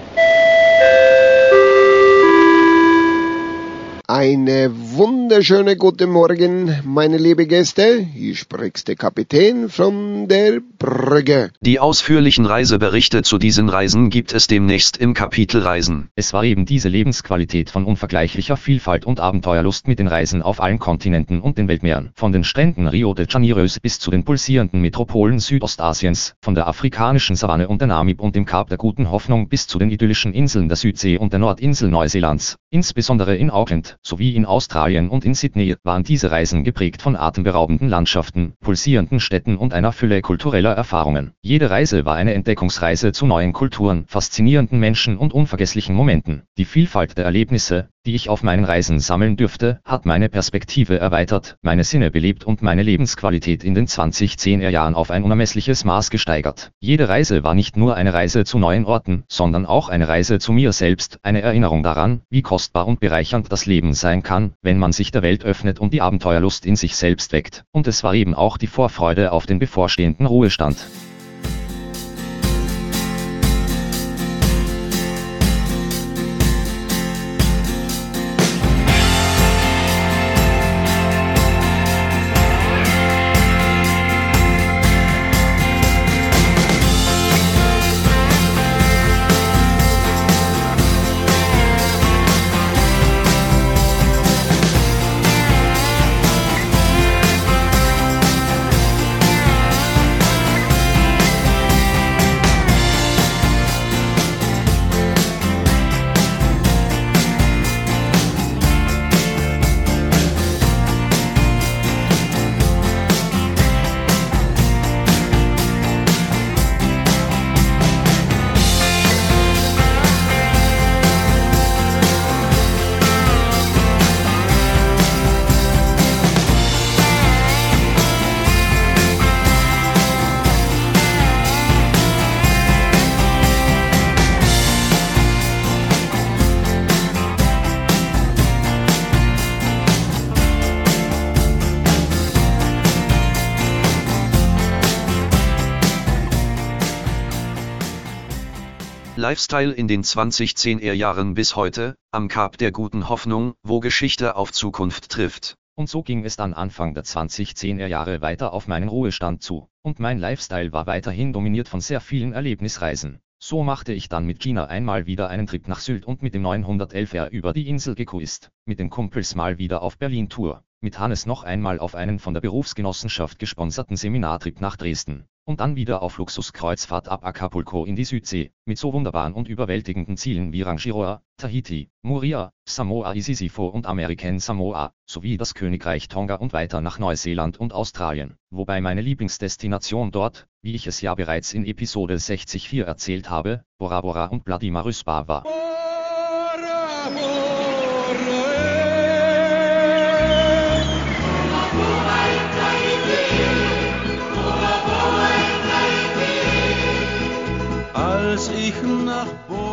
Eine wunderschöne guten Morgen, meine lieben Gäste. Hier spricht der Kapitän von der Brücke. Die ausführlichen Reiseberichte zu diesen Reisen gibt es demnächst im Kapitel Reisen. Es war eben diese Lebensqualität von unvergleichlicher Vielfalt und Abenteuerlust mit den Reisen auf allen Kontinenten und den Weltmeeren. Von den Stränden Rio de Janeiro bis zu den pulsierenden Metropolen Südostasiens, von der afrikanischen Savanne und der Namib und dem Kap der Guten Hoffnung bis zu den idyllischen Inseln der Südsee und der Nordinsel Neuseelands. Insbesondere in Auckland, sowie in Australien und in Sydney, waren diese Reisen geprägt von atemberaubenden Landschaften, pulsierenden Städten und einer Fülle kultureller Erfahrungen. Jede Reise war eine Entdeckungsreise zu neuen Kulturen, faszinierenden Menschen und unvergesslichen Momenten. Die Vielfalt der Erlebnisse, die ich auf meinen Reisen sammeln dürfte, hat meine Perspektive erweitert, meine Sinne belebt und meine Lebensqualität in den zwanzig-zehner Jahren auf ein unermessliches Maß gesteigert. Jede Reise war nicht nur eine Reise zu neuen Orten, sondern auch eine Reise zu mir selbst, eine Erinnerung daran, wie kostbar und bereichernd das Leben sein kann, wenn man sich der Welt öffnet und die Abenteuerlust in sich selbst weckt. Und es war eben auch die Vorfreude auf den bevorstehenden Ruhestand. Lifestyle in den zwanzigzehner Jahren bis heute, am Kap der guten Hoffnung, wo Geschichte auf Zukunft trifft. Und so ging es dann Anfang der zwanzigzehner Jahre weiter auf meinen Ruhestand zu, und mein Lifestyle war weiterhin dominiert von sehr vielen Erlebnisreisen. So machte ich dann mit Gina einmal wieder einen Trip nach Sylt und mit dem neunhundertelf R über die Insel gecruist, mit den Kumpels mal wieder auf Berlin-Tour, mit Hannes noch einmal auf einen von der Berufsgenossenschaft gesponserten Seminartrip nach Dresden, und dann wieder auf Luxuskreuzfahrt ab Acapulco in die Südsee, mit so wunderbaren und überwältigenden Zielen wie Rangiroa, Tahiti, Moorea, Samoa Isisifo und American Samoa, sowie das Königreich Tonga und weiter nach Neuseeland und Australien, wobei meine Lieblingsdestination dort, wie ich es ja bereits in Episode sechzig vier erzählt habe, Bora Bora und Bloody Maryspa war. Als ich nach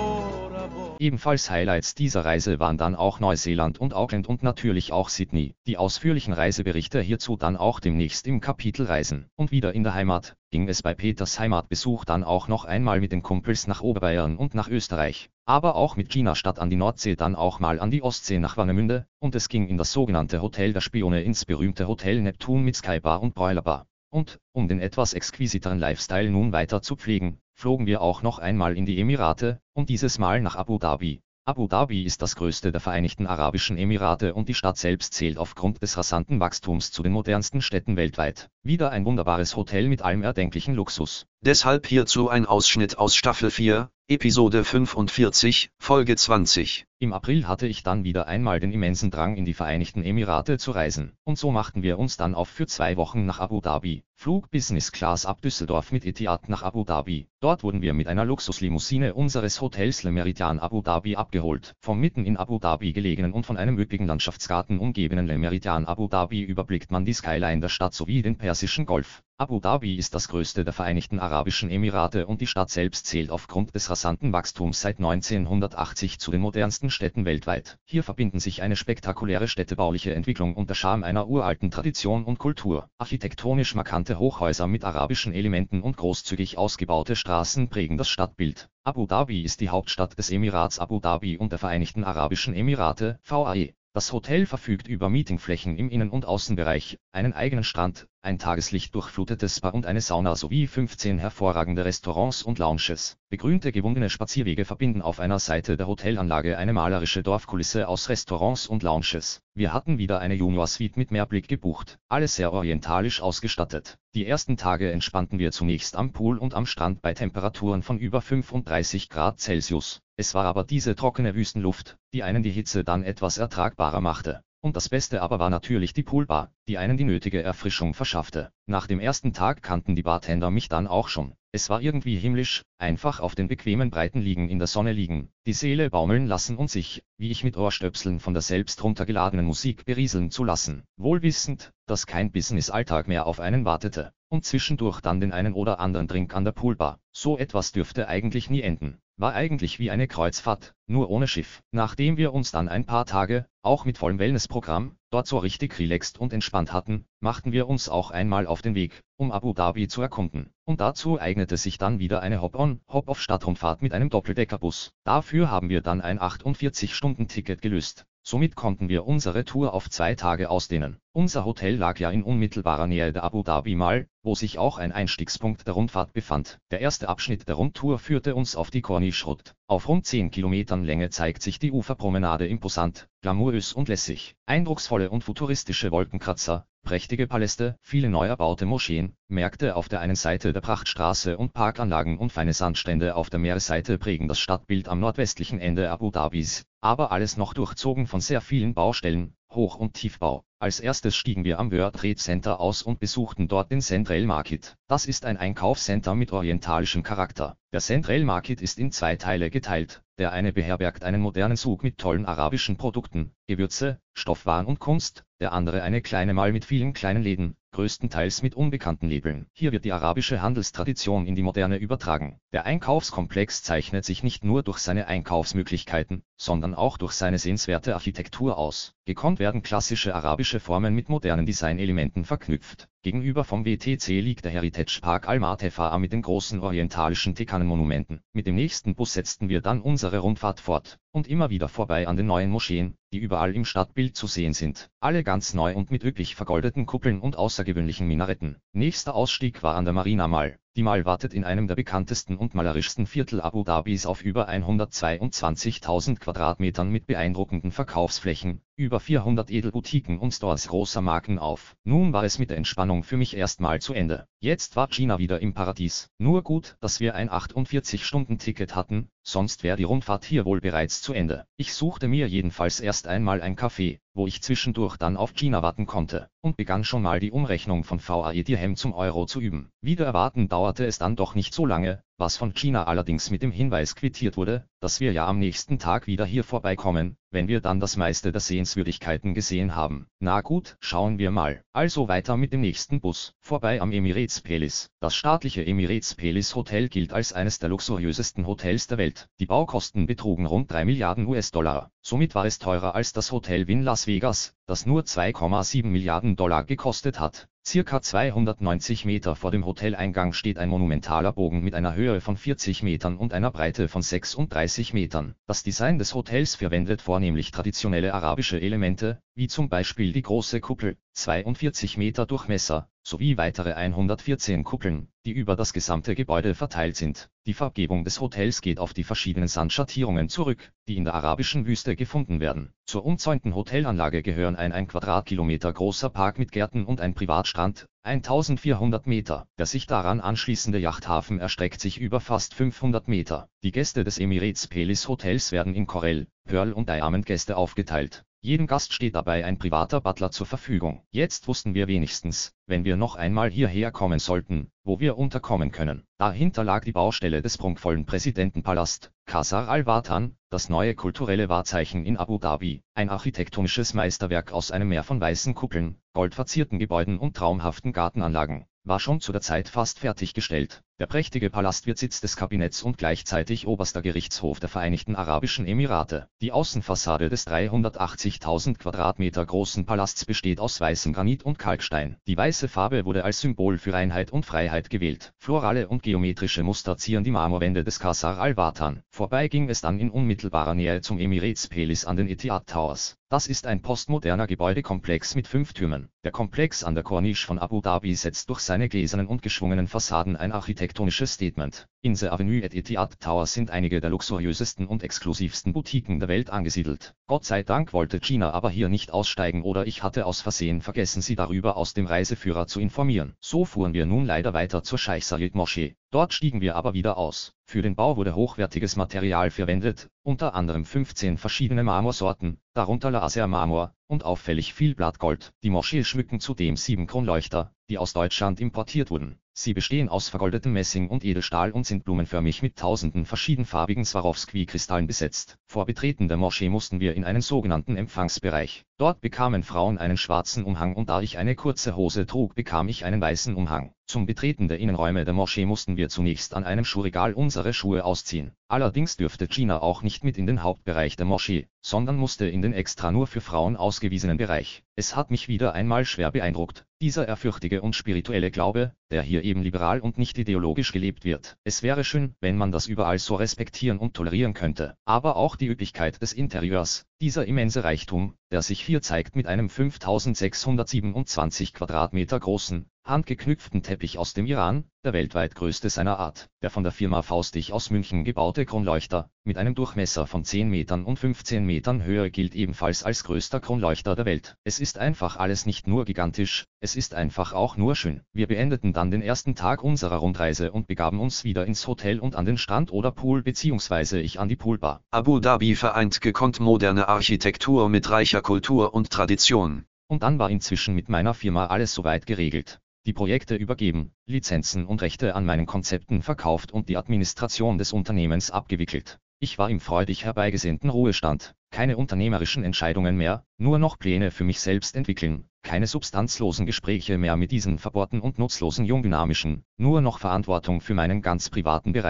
Bora Bora. Ebenfalls Highlights dieser Reise waren dann auch Neuseeland und Auckland und natürlich auch Sydney. Die ausführlichen Reiseberichte hierzu dann auch demnächst im Kapitel Reisen. Und wieder in der Heimat ging es bei Peters Heimatbesuch dann auch noch einmal mit den Kumpels nach Oberbayern und nach Österreich. Aber auch mit Gina statt an die Nordsee dann auch mal an die Ostsee nach Warnemünde, und es ging in das sogenannte Hotel der Spione ins berühmte Hotel Neptun mit Skybar und Broilerbar. Und, um den etwas exquisiteren Lifestyle nun weiter zu pflegen, flogen wir auch noch einmal in die Emirate, und dieses Mal nach Abu Dhabi. Abu Dhabi ist das größte der Vereinigten Arabischen Emirate und die Stadt selbst zählt aufgrund des rasanten Wachstums zu den modernsten Städten weltweit. Wieder ein wunderbares Hotel mit allem erdenklichen Luxus. Deshalb hierzu ein Ausschnitt aus Staffel vier, Episode fünfundvierzig, Folge zwanzig. Im April hatte ich dann wieder einmal den immensen Drang in die Vereinigten Emirate zu reisen, und so machten wir uns dann auf für zwei Wochen nach Abu Dhabi. Flug Business Class ab Düsseldorf mit Etihad nach Abu Dhabi. Dort wurden wir mit einer Luxuslimousine unseres Hotels Le Meridian Abu Dhabi abgeholt. Vom mitten in Abu Dhabi gelegenen und von einem üppigen Landschaftsgarten umgebenen Le Meridian Abu Dhabi überblickt man die Skyline der Stadt sowie den Persischen Golf. Abu Dhabi ist das größte der Vereinigten Arabischen Emirate und die Stadt selbst zählt aufgrund des rasanten Wachstums seit neunzehnhundertachtzig zu den modernsten Städten weltweit. Hier verbinden sich eine spektakuläre städtebauliche Entwicklung und der Charme einer uralten Tradition und Kultur. Architektonisch markante Hochhäuser mit arabischen Elementen und großzügig ausgebaute Straßen prägen das Stadtbild. Abu Dhabi ist die Hauptstadt des Emirats Abu Dhabi und der Vereinigten Arabischen Emirate, V A E. Das Hotel verfügt über Meetingflächen im Innen- und Außenbereich, einen eigenen Strand, ein tageslichtdurchflutetes Spa und eine Sauna sowie fünfzehn hervorragende Restaurants und Lounges. Begrünte gewundene Spazierwege verbinden auf einer Seite der Hotelanlage eine malerische Dorfkulisse aus Restaurants und Lounges. Wir hatten wieder eine Junior-Suite mit Meerblick gebucht, alles sehr orientalisch ausgestattet. Die ersten Tage entspannten wir zunächst am Pool und am Strand bei Temperaturen von über fünfunddreißig Grad Celsius. Es war aber diese trockene Wüstenluft, die einen die Hitze dann etwas ertragbarer machte. Und das Beste aber war natürlich die Poolbar, die einen die nötige Erfrischung verschaffte. Nach dem ersten Tag kannten die Bartender mich dann auch schon. Es war irgendwie himmlisch, einfach auf den bequemen breiten Liegen in der Sonne liegen, die Seele baumeln lassen und sich, wie ich mit Ohrstöpseln von der selbst runtergeladenen Musik berieseln zu lassen. Wohl wissend, dass kein Business-Alltag mehr auf einen wartete. Und zwischendurch dann den einen oder anderen Drink an der Poolbar. So etwas dürfte eigentlich nie enden. War eigentlich wie eine Kreuzfahrt, nur ohne Schiff. Nachdem wir uns dann ein paar Tage, auch mit vollem Wellnessprogramm, dort so richtig relaxed und entspannt hatten, machten wir uns auch einmal auf den Weg, um Abu Dhabi zu erkunden. Und dazu eignete sich dann wieder eine Hop-on, Hop-off-Stadtrundfahrt mit einem Doppeldeckerbus. Dafür haben wir dann ein achtundvierzig-Stunden-Ticket gelöst. Somit konnten wir unsere Tour auf zwei Tage ausdehnen. Unser Hotel lag ja in unmittelbarer Nähe der Abu Dhabi Mall, wo sich auch ein Einstiegspunkt der Rundfahrt befand. Der erste Abschnitt der Rundtour führte uns auf die Corniche Route. Auf rund zehn Kilometern Länge zeigt sich die Uferpromenade imposant, glamourös und lässig. Eindrucksvolle und futuristische Wolkenkratzer, prächtige Paläste, viele neu erbaute Moscheen, Märkte auf der einen Seite der Prachtstraße und Parkanlagen und feine Sandstrände auf der Meeresseite prägen das Stadtbild am nordwestlichen Ende Abu Dhabis. Aber alles noch durchzogen von sehr vielen Baustellen, Hoch- und Tiefbau. Als erstes stiegen wir am World Trade Center aus und besuchten dort den Central Market. Das ist ein Einkaufscenter mit orientalischem Charakter. Der Central Market ist in zwei Teile geteilt. Der eine beherbergt einen modernen Zug mit tollen arabischen Produkten, Gewürze, Stoffwaren und Kunst, der andere eine kleine Mall mit vielen kleinen Läden, größtenteils mit unbekannten Labeln. Hier wird die arabische Handelstradition in die Moderne übertragen. Der Einkaufskomplex zeichnet sich nicht nur durch seine Einkaufsmöglichkeiten, sondern auch durch seine sehenswerte Architektur aus. Gekonnt werden klassische arabische Formen mit modernen Designelementen verknüpft. Gegenüber vom W T C liegt der Heritage Park Al-Matefa mit den großen orientalischen Tekanenmonumenten. Mit dem nächsten Bus setzten wir dann unsere Rundfahrt fort und immer wieder vorbei an den neuen Moscheen, die überall im Stadtbild zu sehen sind. Alle ganz neu und mit üppig vergoldeten Kuppeln und außergewöhnlichen Minaretten. Nächster Ausstieg war an der Marina Mall. Die Mall wartet in einem der bekanntesten und malerischsten Viertel Abu Dhabis auf über hundertzweiundzwanzigtausend Quadratmetern mit beeindruckenden Verkaufsflächen, über vierhundert Edelboutiquen und Stores großer Marken auf. Nun war es mit der Entspannung für mich erstmal zu Ende. Jetzt war China wieder im Paradies. Nur gut, dass wir ein achtundvierzig-Stunden-Ticket hatten, sonst wäre die Rundfahrt hier wohl bereits zu Ende. Ich suchte mir jedenfalls erst einmal ein Café, wo ich zwischendurch dann auf China warten konnte, und begann schon mal die Umrechnung von V A E Dirham zum Euro zu üben. Wider Erwarten dauerte es dann doch nicht so lange, was von China allerdings mit dem Hinweis quittiert wurde, dass wir ja am nächsten Tag wieder hier vorbeikommen, wenn wir dann das meiste der Sehenswürdigkeiten gesehen haben. Na gut, schauen wir mal. Also weiter mit dem nächsten Bus, vorbei am Emirates Palace. Das staatliche Emirates Palace Hotel gilt als eines der luxuriösesten Hotels der Welt. Die Baukosten betrugen rund drei Milliarden U S-Dollar. Somit war es teurer als das Hotel Wynn Las Vegas, das nur zwei Komma sieben Milliarden Dollar gekostet hat. Circa zweihundertneunzig Meter vor dem Hoteleingang steht ein monumentaler Bogen mit einer Höhe von vierzig Metern und einer Breite von sechsunddreißig Metern. Das Design des Hotels verwendet vornehmlich traditionelle arabische Elemente, wie zum Beispiel die große Kuppel, zweiundvierzig Meter Durchmesser, sowie weitere hundertvierzehn Kuppeln, die über das gesamte Gebäude verteilt sind. Die Farbgebung des Hotels geht auf die verschiedenen Sandschattierungen zurück, die in der arabischen Wüste gefunden werden. Zur umzäunten Hotelanlage gehören ein ein Quadratkilometer großer Park mit Gärten und ein Privatstrand, eintausendvierhundert Meter. Der sich daran anschließende Yachthafen erstreckt sich über fast fünfhundert Meter. Die Gäste des Emirates Palace Hotels werden in Coral, Pearl und Diamond Gäste aufgeteilt. Jedem Gast steht dabei ein privater Butler zur Verfügung. Jetzt wussten wir wenigstens, wenn wir noch einmal hierher kommen sollten, wo wir unterkommen können. Dahinter lag die Baustelle des prunkvollen Präsidentenpalast, Qasr Al-Watan, das neue kulturelle Wahrzeichen in Abu Dhabi, ein architektonisches Meisterwerk aus einem Meer von weißen Kuppeln, goldverzierten Gebäuden und traumhaften Gartenanlagen, war schon zu der Zeit fast fertiggestellt. Der prächtige Palast wird Sitz des Kabinetts und gleichzeitig oberster Gerichtshof der Vereinigten Arabischen Emirate. Die Außenfassade des dreihundertachtzigtausend Quadratmeter großen Palasts besteht aus weißem Granit und Kalkstein. Die weiße Farbe wurde als Symbol für Reinheit und Freiheit gewählt. Florale und geometrische Muster zieren die Marmorwände des Qasr Al-Watan. Vorbei ging es dann in unmittelbarer Nähe zum Emirates Palace an den Etihad Towers. Das ist ein postmoderner Gebäudekomplex mit fünf Türmen. Der Komplex an der Corniche von Abu Dhabi setzt durch seine gläsernen und geschwungenen Fassaden ein architektonisches Statement. In The Avenue at Etihad Tower sind einige der luxuriösesten und exklusivsten Boutiquen der Welt angesiedelt. Gott sei Dank wollte China aber hier nicht aussteigen oder ich hatte aus Versehen vergessen, sie darüber aus dem Reiseführer zu informieren. So fuhren wir nun leider weiter zur Scheich Zayed Moschee. Dort stiegen wir aber wieder aus. Für den Bau wurde hochwertiges Material verwendet, unter anderem fünfzehn verschiedene Marmorsorten, darunter Lasermarmor, und auffällig viel Blattgold. Die Moschee schmücken zudem sieben Kronleuchter, die aus Deutschland importiert wurden. Sie bestehen aus vergoldetem Messing und Edelstahl und sind blumenförmig mit tausenden verschiedenfarbigen Swarovski-Kristallen besetzt. Vor Betreten der Moschee mussten wir in einen sogenannten Empfangsbereich. Dort bekamen Frauen einen schwarzen Umhang und da ich eine kurze Hose trug, bekam ich einen weißen Umhang. Zum Betreten der Innenräume der Moschee mussten wir zunächst an einem Schuhregal unsere Schuhe ausziehen. Allerdings dürfte China auch nicht mit in den Hauptbereich der Moschee, sondern musste in den extra nur für Frauen ausgewiesenen Bereich. Es hat mich wieder einmal schwer beeindruckt, dieser ehrfürchtige und spirituelle Glaube, der hier eben liberal und nicht ideologisch gelebt wird. Es wäre schön, wenn man das überall so respektieren und tolerieren könnte. Aber auch die Üppigkeit des Interieurs, dieser immense Reichtum, der sich hier zeigt mit einem fünftausendsechshundertsiebenundzwanzig Quadratmeter großen, handgeknüpften Teppich aus dem Iran, der weltweit größte seiner Art. Der von der Firma Faustich aus München gebaute Kronleuchter, mit einem Durchmesser von zehn Metern und fünfzehn Metern Höhe gilt ebenfalls als größter Kronleuchter der Welt. Es ist einfach alles nicht nur gigantisch, es ist einfach auch nur schön. Wir beendeten dann den ersten Tag unserer Rundreise und begaben uns wieder ins Hotel und an den Strand oder Pool bzw. ich an die Poolbar. Abu Dhabi vereint gekonnt moderne Architektur mit reicher Kultur und Tradition. Und dann war inzwischen mit meiner Firma alles soweit geregelt. Die Projekte übergeben, Lizenzen und Rechte an meinen Konzepten verkauft und die Administration des Unternehmens abgewickelt. Ich war im freudig herbeigesehnten Ruhestand. Keine unternehmerischen Entscheidungen mehr, nur noch Pläne für mich selbst entwickeln. Keine substanzlosen Gespräche mehr mit diesen verbohrten und nutzlosen Jungdynamischen, nur noch Verantwortung für meinen ganz privaten Bereich.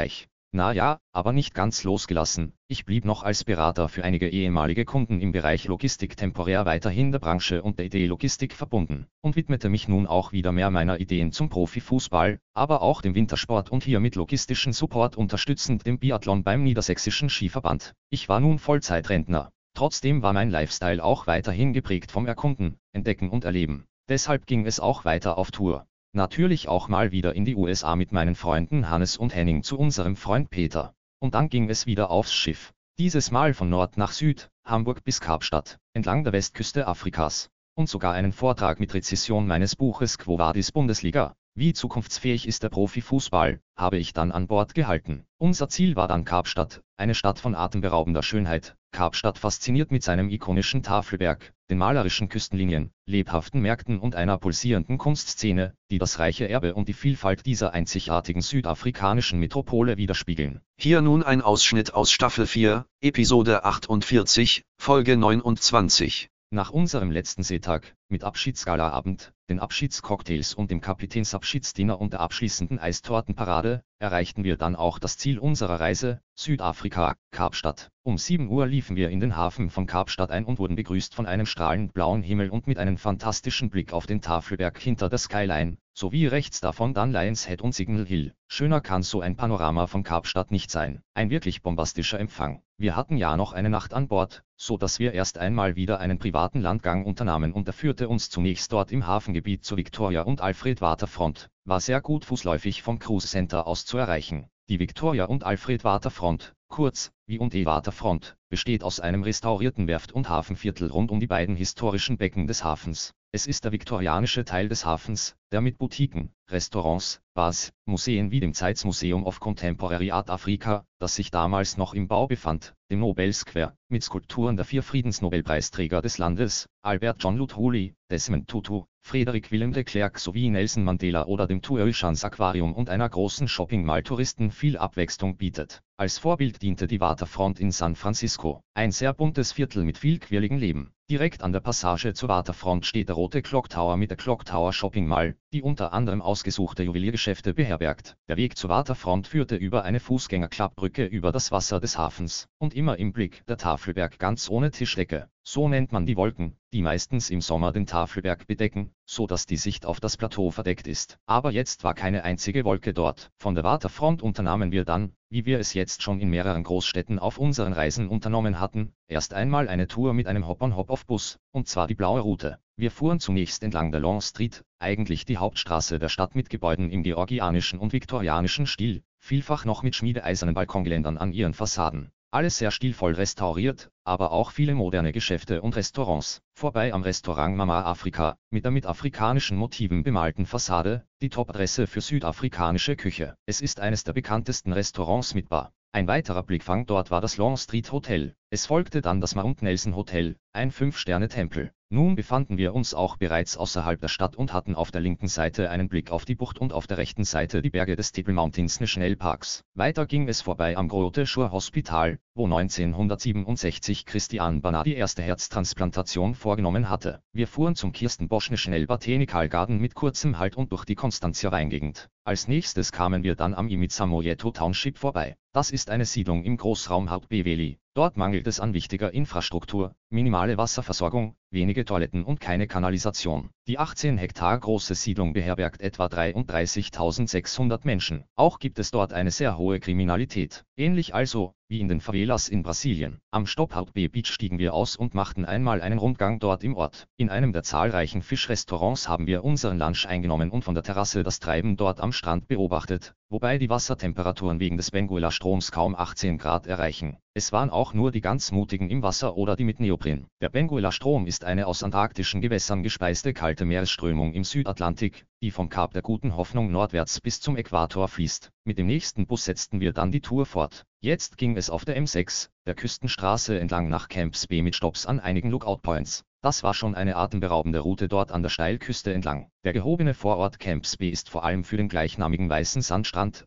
Na ja, aber nicht ganz losgelassen. Ich blieb noch als Berater für einige ehemalige Kunden im Bereich Logistik temporär weiterhin der Branche und der Idee Logistik verbunden und widmete mich nun auch wieder mehr meiner Ideen zum Profifußball, aber auch dem Wintersport und hier mit logistischen Support unterstützend dem Biathlon beim Niedersächsischen Skiverband. Ich war nun Vollzeitrentner. Trotzdem war mein Lifestyle auch weiterhin geprägt vom Erkunden, Entdecken und Erleben. Deshalb ging es auch weiter auf Tour. Natürlich auch mal wieder in die U S A mit meinen Freunden Hannes und Henning zu unserem Freund Peter. Und dann ging es wieder aufs Schiff. Dieses Mal von Nord nach Süd, Hamburg bis Kapstadt, entlang der Westküste Afrikas. Und sogar einen Vortrag mit Rezession meines Buches Quo Vadis Bundesliga, wie zukunftsfähig ist der Profifußball, habe ich dann an Bord gehalten. Unser Ziel war dann Kapstadt, eine Stadt von atemberaubender Schönheit. Kapstadt fasziniert mit seinem ikonischen Tafelberg, den malerischen Küstenlinien, lebhaften Märkten und einer pulsierenden Kunstszene, die das reiche Erbe und die Vielfalt dieser einzigartigen südafrikanischen Metropole widerspiegeln. Hier nun ein Ausschnitt aus Staffel vier, Episode achtundvierzig, Folge neunundzwanzig. Nach unserem letzten Seetag, mit Abschiedsgalaabend, den Abschiedscocktails und dem Kapitänsabschiedsdinner und der abschließenden Eistortenparade, erreichten wir dann auch das Ziel unserer Reise, Südafrika, Kapstadt. Um sieben Uhr liefen wir in den Hafen von Kapstadt ein und wurden begrüßt von einem strahlend blauen Himmel und mit einem fantastischen Blick auf den Tafelberg hinter der Skyline, sowie rechts davon dann Lions Head und Signal Hill. Schöner kann so ein Panorama von Kapstadt nicht sein. Ein wirklich bombastischer Empfang. Wir hatten ja noch eine Nacht an Bord, so dass wir erst einmal wieder einen privaten Landgang unternahmen und er führte uns zunächst dort im Hafengebiet zur Victoria und Alfred Waterfront. War sehr gut fußläufig vom Cruise Center aus zu erreichen. Die Victoria und Alfred Waterfront, kurz W und E Waterfront, besteht aus einem restaurierten Werft- und Hafenviertel rund um die beiden historischen Becken des Hafens. Es ist der viktorianische Teil des Hafens, der mit Boutiquen, Restaurants, Bars, Museen wie dem Zeitz Museum of Contemporary Art Africa, das sich damals noch im Bau befand, dem Nobel Square, mit Skulpturen der vier Friedensnobelpreisträger des Landes, Albert John Luthuli, Desmond Tutu, Frederick Willem de Klerk sowie Nelson Mandela oder dem Tuoilshans Aquarium und einer großen Shopping Mall Touristen viel Abwechslung bietet. Als Vorbild diente die Waterfront in San Francisco, ein sehr buntes Viertel mit viel quirligem Leben. Direkt an der Passage zur Waterfront steht der rote Clock Tower mit der Clock Tower Shopping Mall, die unter anderem ausgesuchte Juweliergeschäfte beherbergt. Der Weg zur Waterfront führte über eine Fußgängerklappbrücke über das Wasser des Hafens und immer im Blick der Tafelberg ganz ohne Tischdecke. So nennt man die Wolken, die meistens im Sommer den Tafelberg bedecken, so dass die Sicht auf das Plateau verdeckt ist. Aber jetzt war keine einzige Wolke dort. Von der Waterfront unternahmen wir dann, wie wir es jetzt schon in mehreren Großstädten auf unseren Reisen unternommen hatten, erst einmal eine Tour mit einem Hop-on-Hop-off-Bus, und zwar die blaue Route. Wir fuhren zunächst entlang der Long Street, eigentlich die Hauptstraße der Stadt mit Gebäuden im georgianischen und viktorianischen Stil, vielfach noch mit schmiedeeisernen Balkongeländern an ihren Fassaden. Alles sehr stilvoll restauriert, aber auch viele moderne Geschäfte und Restaurants. Vorbei am Restaurant Mama Afrika, mit der mit afrikanischen Motiven bemalten Fassade, die Top-Adresse für südafrikanische Küche. Es ist eines der bekanntesten Restaurants mit Bar. Ein weiterer Blickfang dort war das Long Street Hotel. Es folgte dann das Mount Nelson Hotel, ein Fünf-Sterne-Tempel. Nun befanden wir uns auch bereits außerhalb der Stadt und hatten auf der linken Seite einen Blick auf die Bucht und auf der rechten Seite die Berge des Table Mountains National Parks. Weiter ging es vorbei am Groote Schuur Hospital, wo neunzehnhundertsiebenundsechzig Christiaan Barnard die erste Herztransplantation vorgenommen hatte. Wir fuhren zum Kirstenbosch National Botanical Garden mit kurzem Halt und durch die Constantia Weingegend. Als nächstes kamen wir dann am Imitsamo-Yeto Township vorbei. Das ist eine Siedlung im Großraum Haut-Beweli. Dort mangelt es an wichtiger Infrastruktur, minimale Wasserversorgung, wenige Toiletten und keine Kanalisation. Die achtzehn Hektar große Siedlung beherbergt etwa dreiunddreißigtausendsechshundert Menschen. Auch gibt es dort eine sehr hohe Kriminalität. Ähnlich also, wie in den Favelas in Brasilien. Am Stopp Hout Bay Beach stiegen wir aus und machten einmal einen Rundgang dort im Ort. In einem der zahlreichen Fischrestaurants haben wir unseren Lunch eingenommen und von der Terrasse das Treiben dort am Strand beobachtet, wobei die Wassertemperaturen wegen des Benguela-Stroms kaum achtzehn Grad erreichen. Es waren auch nur die ganz Mutigen im Wasser oder die mit Neopren. Der Benguela-Strom ist eine aus antarktischen Gewässern gespeiste kalte Meeresströmung im Südatlantik, die vom Kap der Guten Hoffnung nordwärts bis zum Äquator fließt. Mit dem nächsten Bus setzten wir dann die Tour fort. Jetzt ging es auf der M sechs, der Küstenstraße entlang nach Camps Bay mit Stopps an einigen Lookout Points. Das war schon eine atemberaubende Route dort an der Steilküste entlang. Der gehobene Vorort Camps Bay ist vor allem für den gleichnamigen weißen Sandstrand,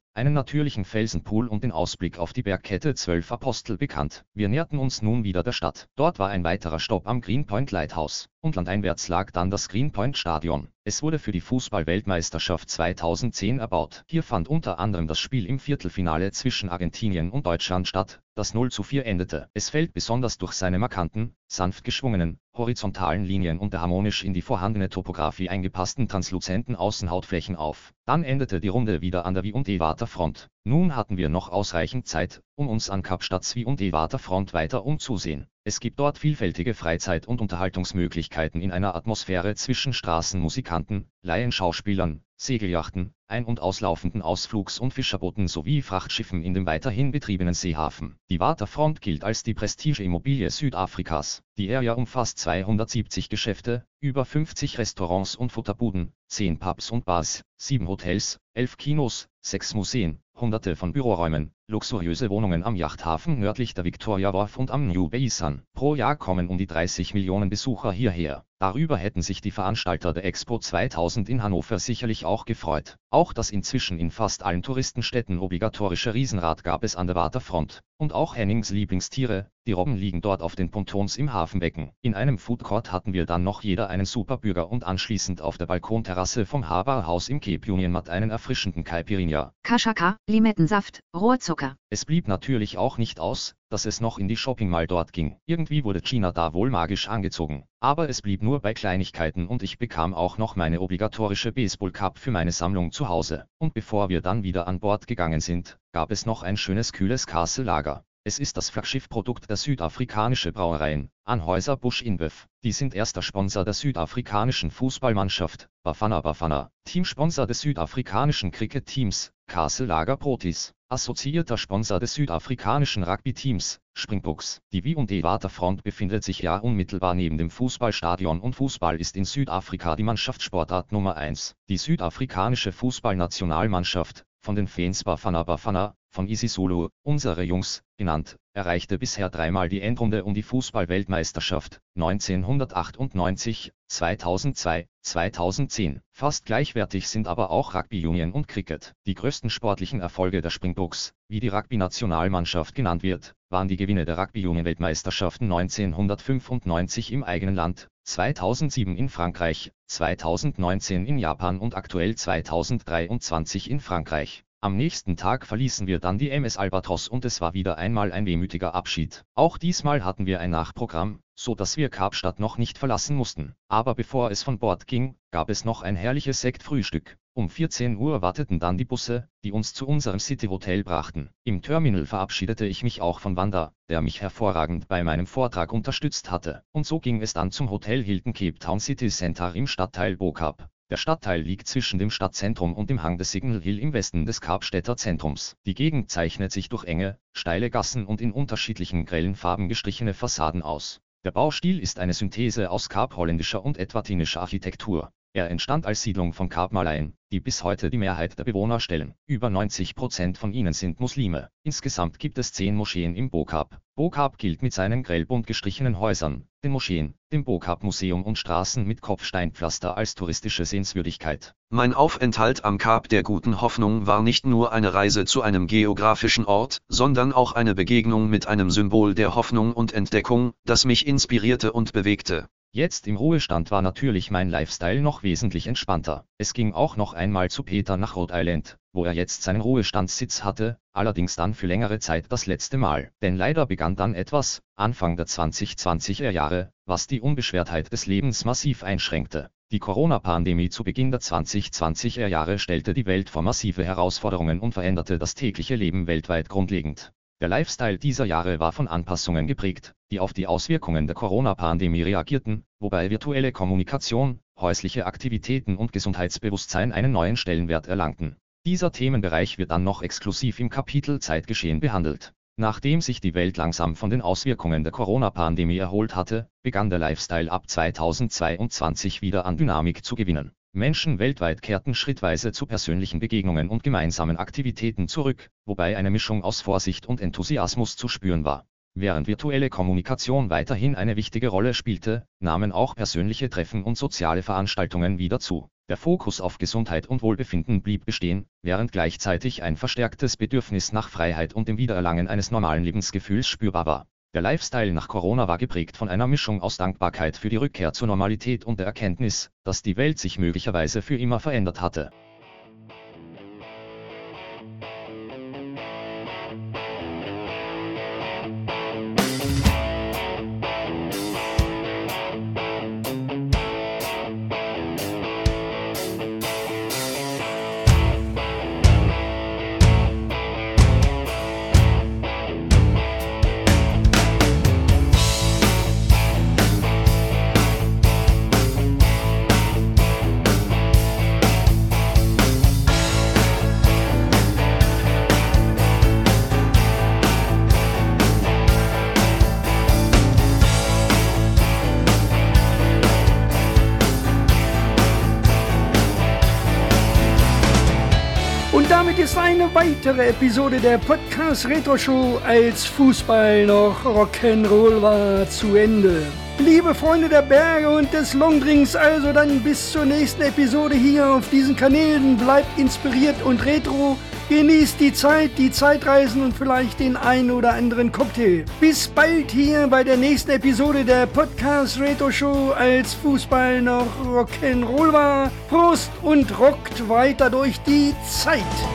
einen natürlichen Felsenpool und den Ausblick auf die Bergkette Zwölf Apostel bekannt. Wir näherten uns nun wieder der Stadt. Dort war ein weiterer Stopp am Greenpoint Lighthouse, und landeinwärts lag dann das Greenpoint Stadion. Es wurde für die Fußball-Weltmeisterschaft zweitausendzehn erbaut. Hier fand unter anderem das Spiel im Viertelfinale zwischen Argentinien und Deutschland statt, das null zu vier endete. Es fällt besonders durch seine markanten, sanft geschwungenen, horizontalen Linien und der harmonisch in die vorhandene Topografie eingepassten transluzenten Außenhautflächen auf. Dann endete die Runde wieder an der W und D Waterfront. Nun hatten wir noch ausreichend Zeit, um uns an Kapstadts W und D Waterfront weiter umzusehen. Es gibt dort vielfältige Freizeit- und Unterhaltungsmöglichkeiten in einer Atmosphäre zwischen Straßenmusikanten, Laienschauspielern, Segelyachten, ein- und auslaufenden Ausflugs- und Fischerbooten sowie Frachtschiffen in dem weiterhin betriebenen Seehafen. Die Waterfront gilt als die Prestige-Immobilie Südafrikas. Die Area umfasst zweihundertsiebzig Geschäfte, über fünfzig Restaurants und Futterbuden, zehn Pubs und Bars, sieben Hotels, elf Kinos, sechs Museen, hunderte von Büroräumen, luxuriöse Wohnungen am Yachthafen nördlich der Victoria Wharf und am New Basin. Pro Jahr kommen um die dreißig Millionen Besucher hierher. Darüber hätten sich die Veranstalter der Expo zweitausend in Hannover sicherlich auch gefreut. Auch das inzwischen in fast allen Touristenstädten obligatorische Riesenrad gab es an der Waterfront. Und auch Hennings Lieblingstiere, die Robben, liegen dort auf den Pontons im Hafenbecken. In einem Foodcourt hatten wir dann noch jeder einen Superburger und anschließend auf der Balkonterrasse vom Harbour House im Cape Union Mat einen erfrischenden Caipirinha. Kashaka, Limettensaft, Rohrzucker. Es blieb natürlich auch nicht aus, dass es noch in die Shopping Mall dort ging. Irgendwie wurde Gina da wohl magisch angezogen. Aber es blieb nur bei Kleinigkeiten und ich bekam auch noch meine obligatorische Baseball Cap für meine Sammlung zu Hause. Und bevor wir dann wieder an Bord gegangen sind, gab es noch ein schönes kühles Castle Lager. Es ist das Flaggschiffprodukt der südafrikanischen Brauereien, Anheuser-Busch InBev. Die sind erster Sponsor der südafrikanischen Fußballmannschaft, Bafana Bafana, Teamsponsor des südafrikanischen Cricket-Teams, Castle Lager Proteas, assoziierter Sponsor des südafrikanischen Rugby-Teams, Springboks. Die W und D Waterfront befindet sich ja unmittelbar neben dem Fußballstadion und Fußball ist in Südafrika die Mannschaftssportart Nummer eins. Die südafrikanische Fußballnationalmannschaft, von den Fans Bafana Bafana, von isiZulu, unsere Jungs, genannt, erreichte bisher dreimal die Endrunde um die Fußball-Weltmeisterschaft, neunzehnhundertachtundneunzig, zweitausendzwei, zweitausendzehn. Fast gleichwertig sind aber auch Rugby Union und Cricket. Die größten sportlichen Erfolge der Springboks, wie die Rugby-Nationalmannschaft genannt wird, waren die Gewinne der Rugby Union Weltmeisterschaften neunzehnhundertfünfundneunzig im eigenen Land, zweitausendsieben in Frankreich, zweitausendneunzehn in Japan und aktuell zweitausenddreiundzwanzig in Frankreich. Am nächsten Tag verließen wir dann die M S Albatros und es war wieder einmal ein wehmütiger Abschied. Auch diesmal hatten wir ein Nachprogramm, so dass wir Kapstadt noch nicht verlassen mussten. Aber bevor es von Bord ging, gab es noch ein herrliches Sektfrühstück. Um vierzehn Uhr warteten dann die Busse, die uns zu unserem City Hotel brachten. Im Terminal verabschiedete ich mich auch von Wanda, der mich hervorragend bei meinem Vortrag unterstützt hatte. Und so ging es dann zum Hotel Hilton Cape Town City Center im Stadtteil Bo-Kaap. Der Stadtteil liegt zwischen dem Stadtzentrum und dem Hang des Signal Hill im Westen des Kapstädter Zentrums. Die Gegend zeichnet sich durch enge, steile Gassen und in unterschiedlichen grellen Farben gestrichene Fassaden aus. Der Baustil ist eine Synthese aus kapholländischer und edwardinischer Architektur. Er entstand als Siedlung von Kaapmalaien, die bis heute die Mehrheit der Bewohner stellen. Über neunzig Prozent von ihnen sind Muslime. Insgesamt gibt es zehn Moscheen im Bo-Kaap. Bo-Kaap gilt mit seinen grellbunt gestrichenen Häusern, den Moscheen, dem Bo-Kaap-Museum und Straßen mit Kopfsteinpflaster als touristische Sehenswürdigkeit. Mein Aufenthalt am Kap der Guten Hoffnung war nicht nur eine Reise zu einem geografischen Ort, sondern auch eine Begegnung mit einem Symbol der Hoffnung und Entdeckung, das mich inspirierte und bewegte. Jetzt im Ruhestand war natürlich mein Lifestyle noch wesentlich entspannter. Es ging auch noch einmal zu Peter nach Rhode Island, wo er jetzt seinen Ruhestandssitz hatte, allerdings dann für längere Zeit das letzte Mal. Denn leider begann dann etwas, Anfang der zweitausendzwanziger Jahre, was die Unbeschwertheit des Lebens massiv einschränkte. Die Corona-Pandemie zu Beginn der zweitausendzwanziger Jahre stellte die Welt vor massive Herausforderungen und veränderte das tägliche Leben weltweit grundlegend. Der Lifestyle dieser Jahre war von Anpassungen geprägt, die auf die Auswirkungen der Corona-Pandemie reagierten, wobei virtuelle Kommunikation, häusliche Aktivitäten und Gesundheitsbewusstsein einen neuen Stellenwert erlangten. Dieser Themenbereich wird dann noch exklusiv im Kapitel Zeitgeschehen behandelt. Nachdem sich die Welt langsam von den Auswirkungen der Corona-Pandemie erholt hatte, begann der Lifestyle ab zweitausendzweiundzwanzig wieder an Dynamik zu gewinnen. Menschen weltweit kehrten schrittweise zu persönlichen Begegnungen und gemeinsamen Aktivitäten zurück, wobei eine Mischung aus Vorsicht und Enthusiasmus zu spüren war. Während virtuelle Kommunikation weiterhin eine wichtige Rolle spielte, nahmen auch persönliche Treffen und soziale Veranstaltungen wieder zu. Der Fokus auf Gesundheit und Wohlbefinden blieb bestehen, während gleichzeitig ein verstärktes Bedürfnis nach Freiheit und dem Wiedererlangen eines normalen Lebensgefühls spürbar war. Der Lifestyle nach Corona war geprägt von einer Mischung aus Dankbarkeit für die Rückkehr zur Normalität und der Erkenntnis, dass die Welt sich möglicherweise für immer verändert hatte. Damit ist eine weitere Episode der Podcast Retro Show als Fußball noch Rock'n'Roll war zu Ende. Liebe Freunde der Berge und des Longdrinks, also dann bis zur nächsten Episode hier auf diesen Kanälen. Bleibt inspiriert und retro. Genießt die Zeit, die Zeitreisen und vielleicht den ein oder anderen Cocktail. Bis bald hier bei der nächsten Episode der Podcast Retro Show als Fußball noch Rock'n'Roll war. Prost und rockt weiter durch die Zeit.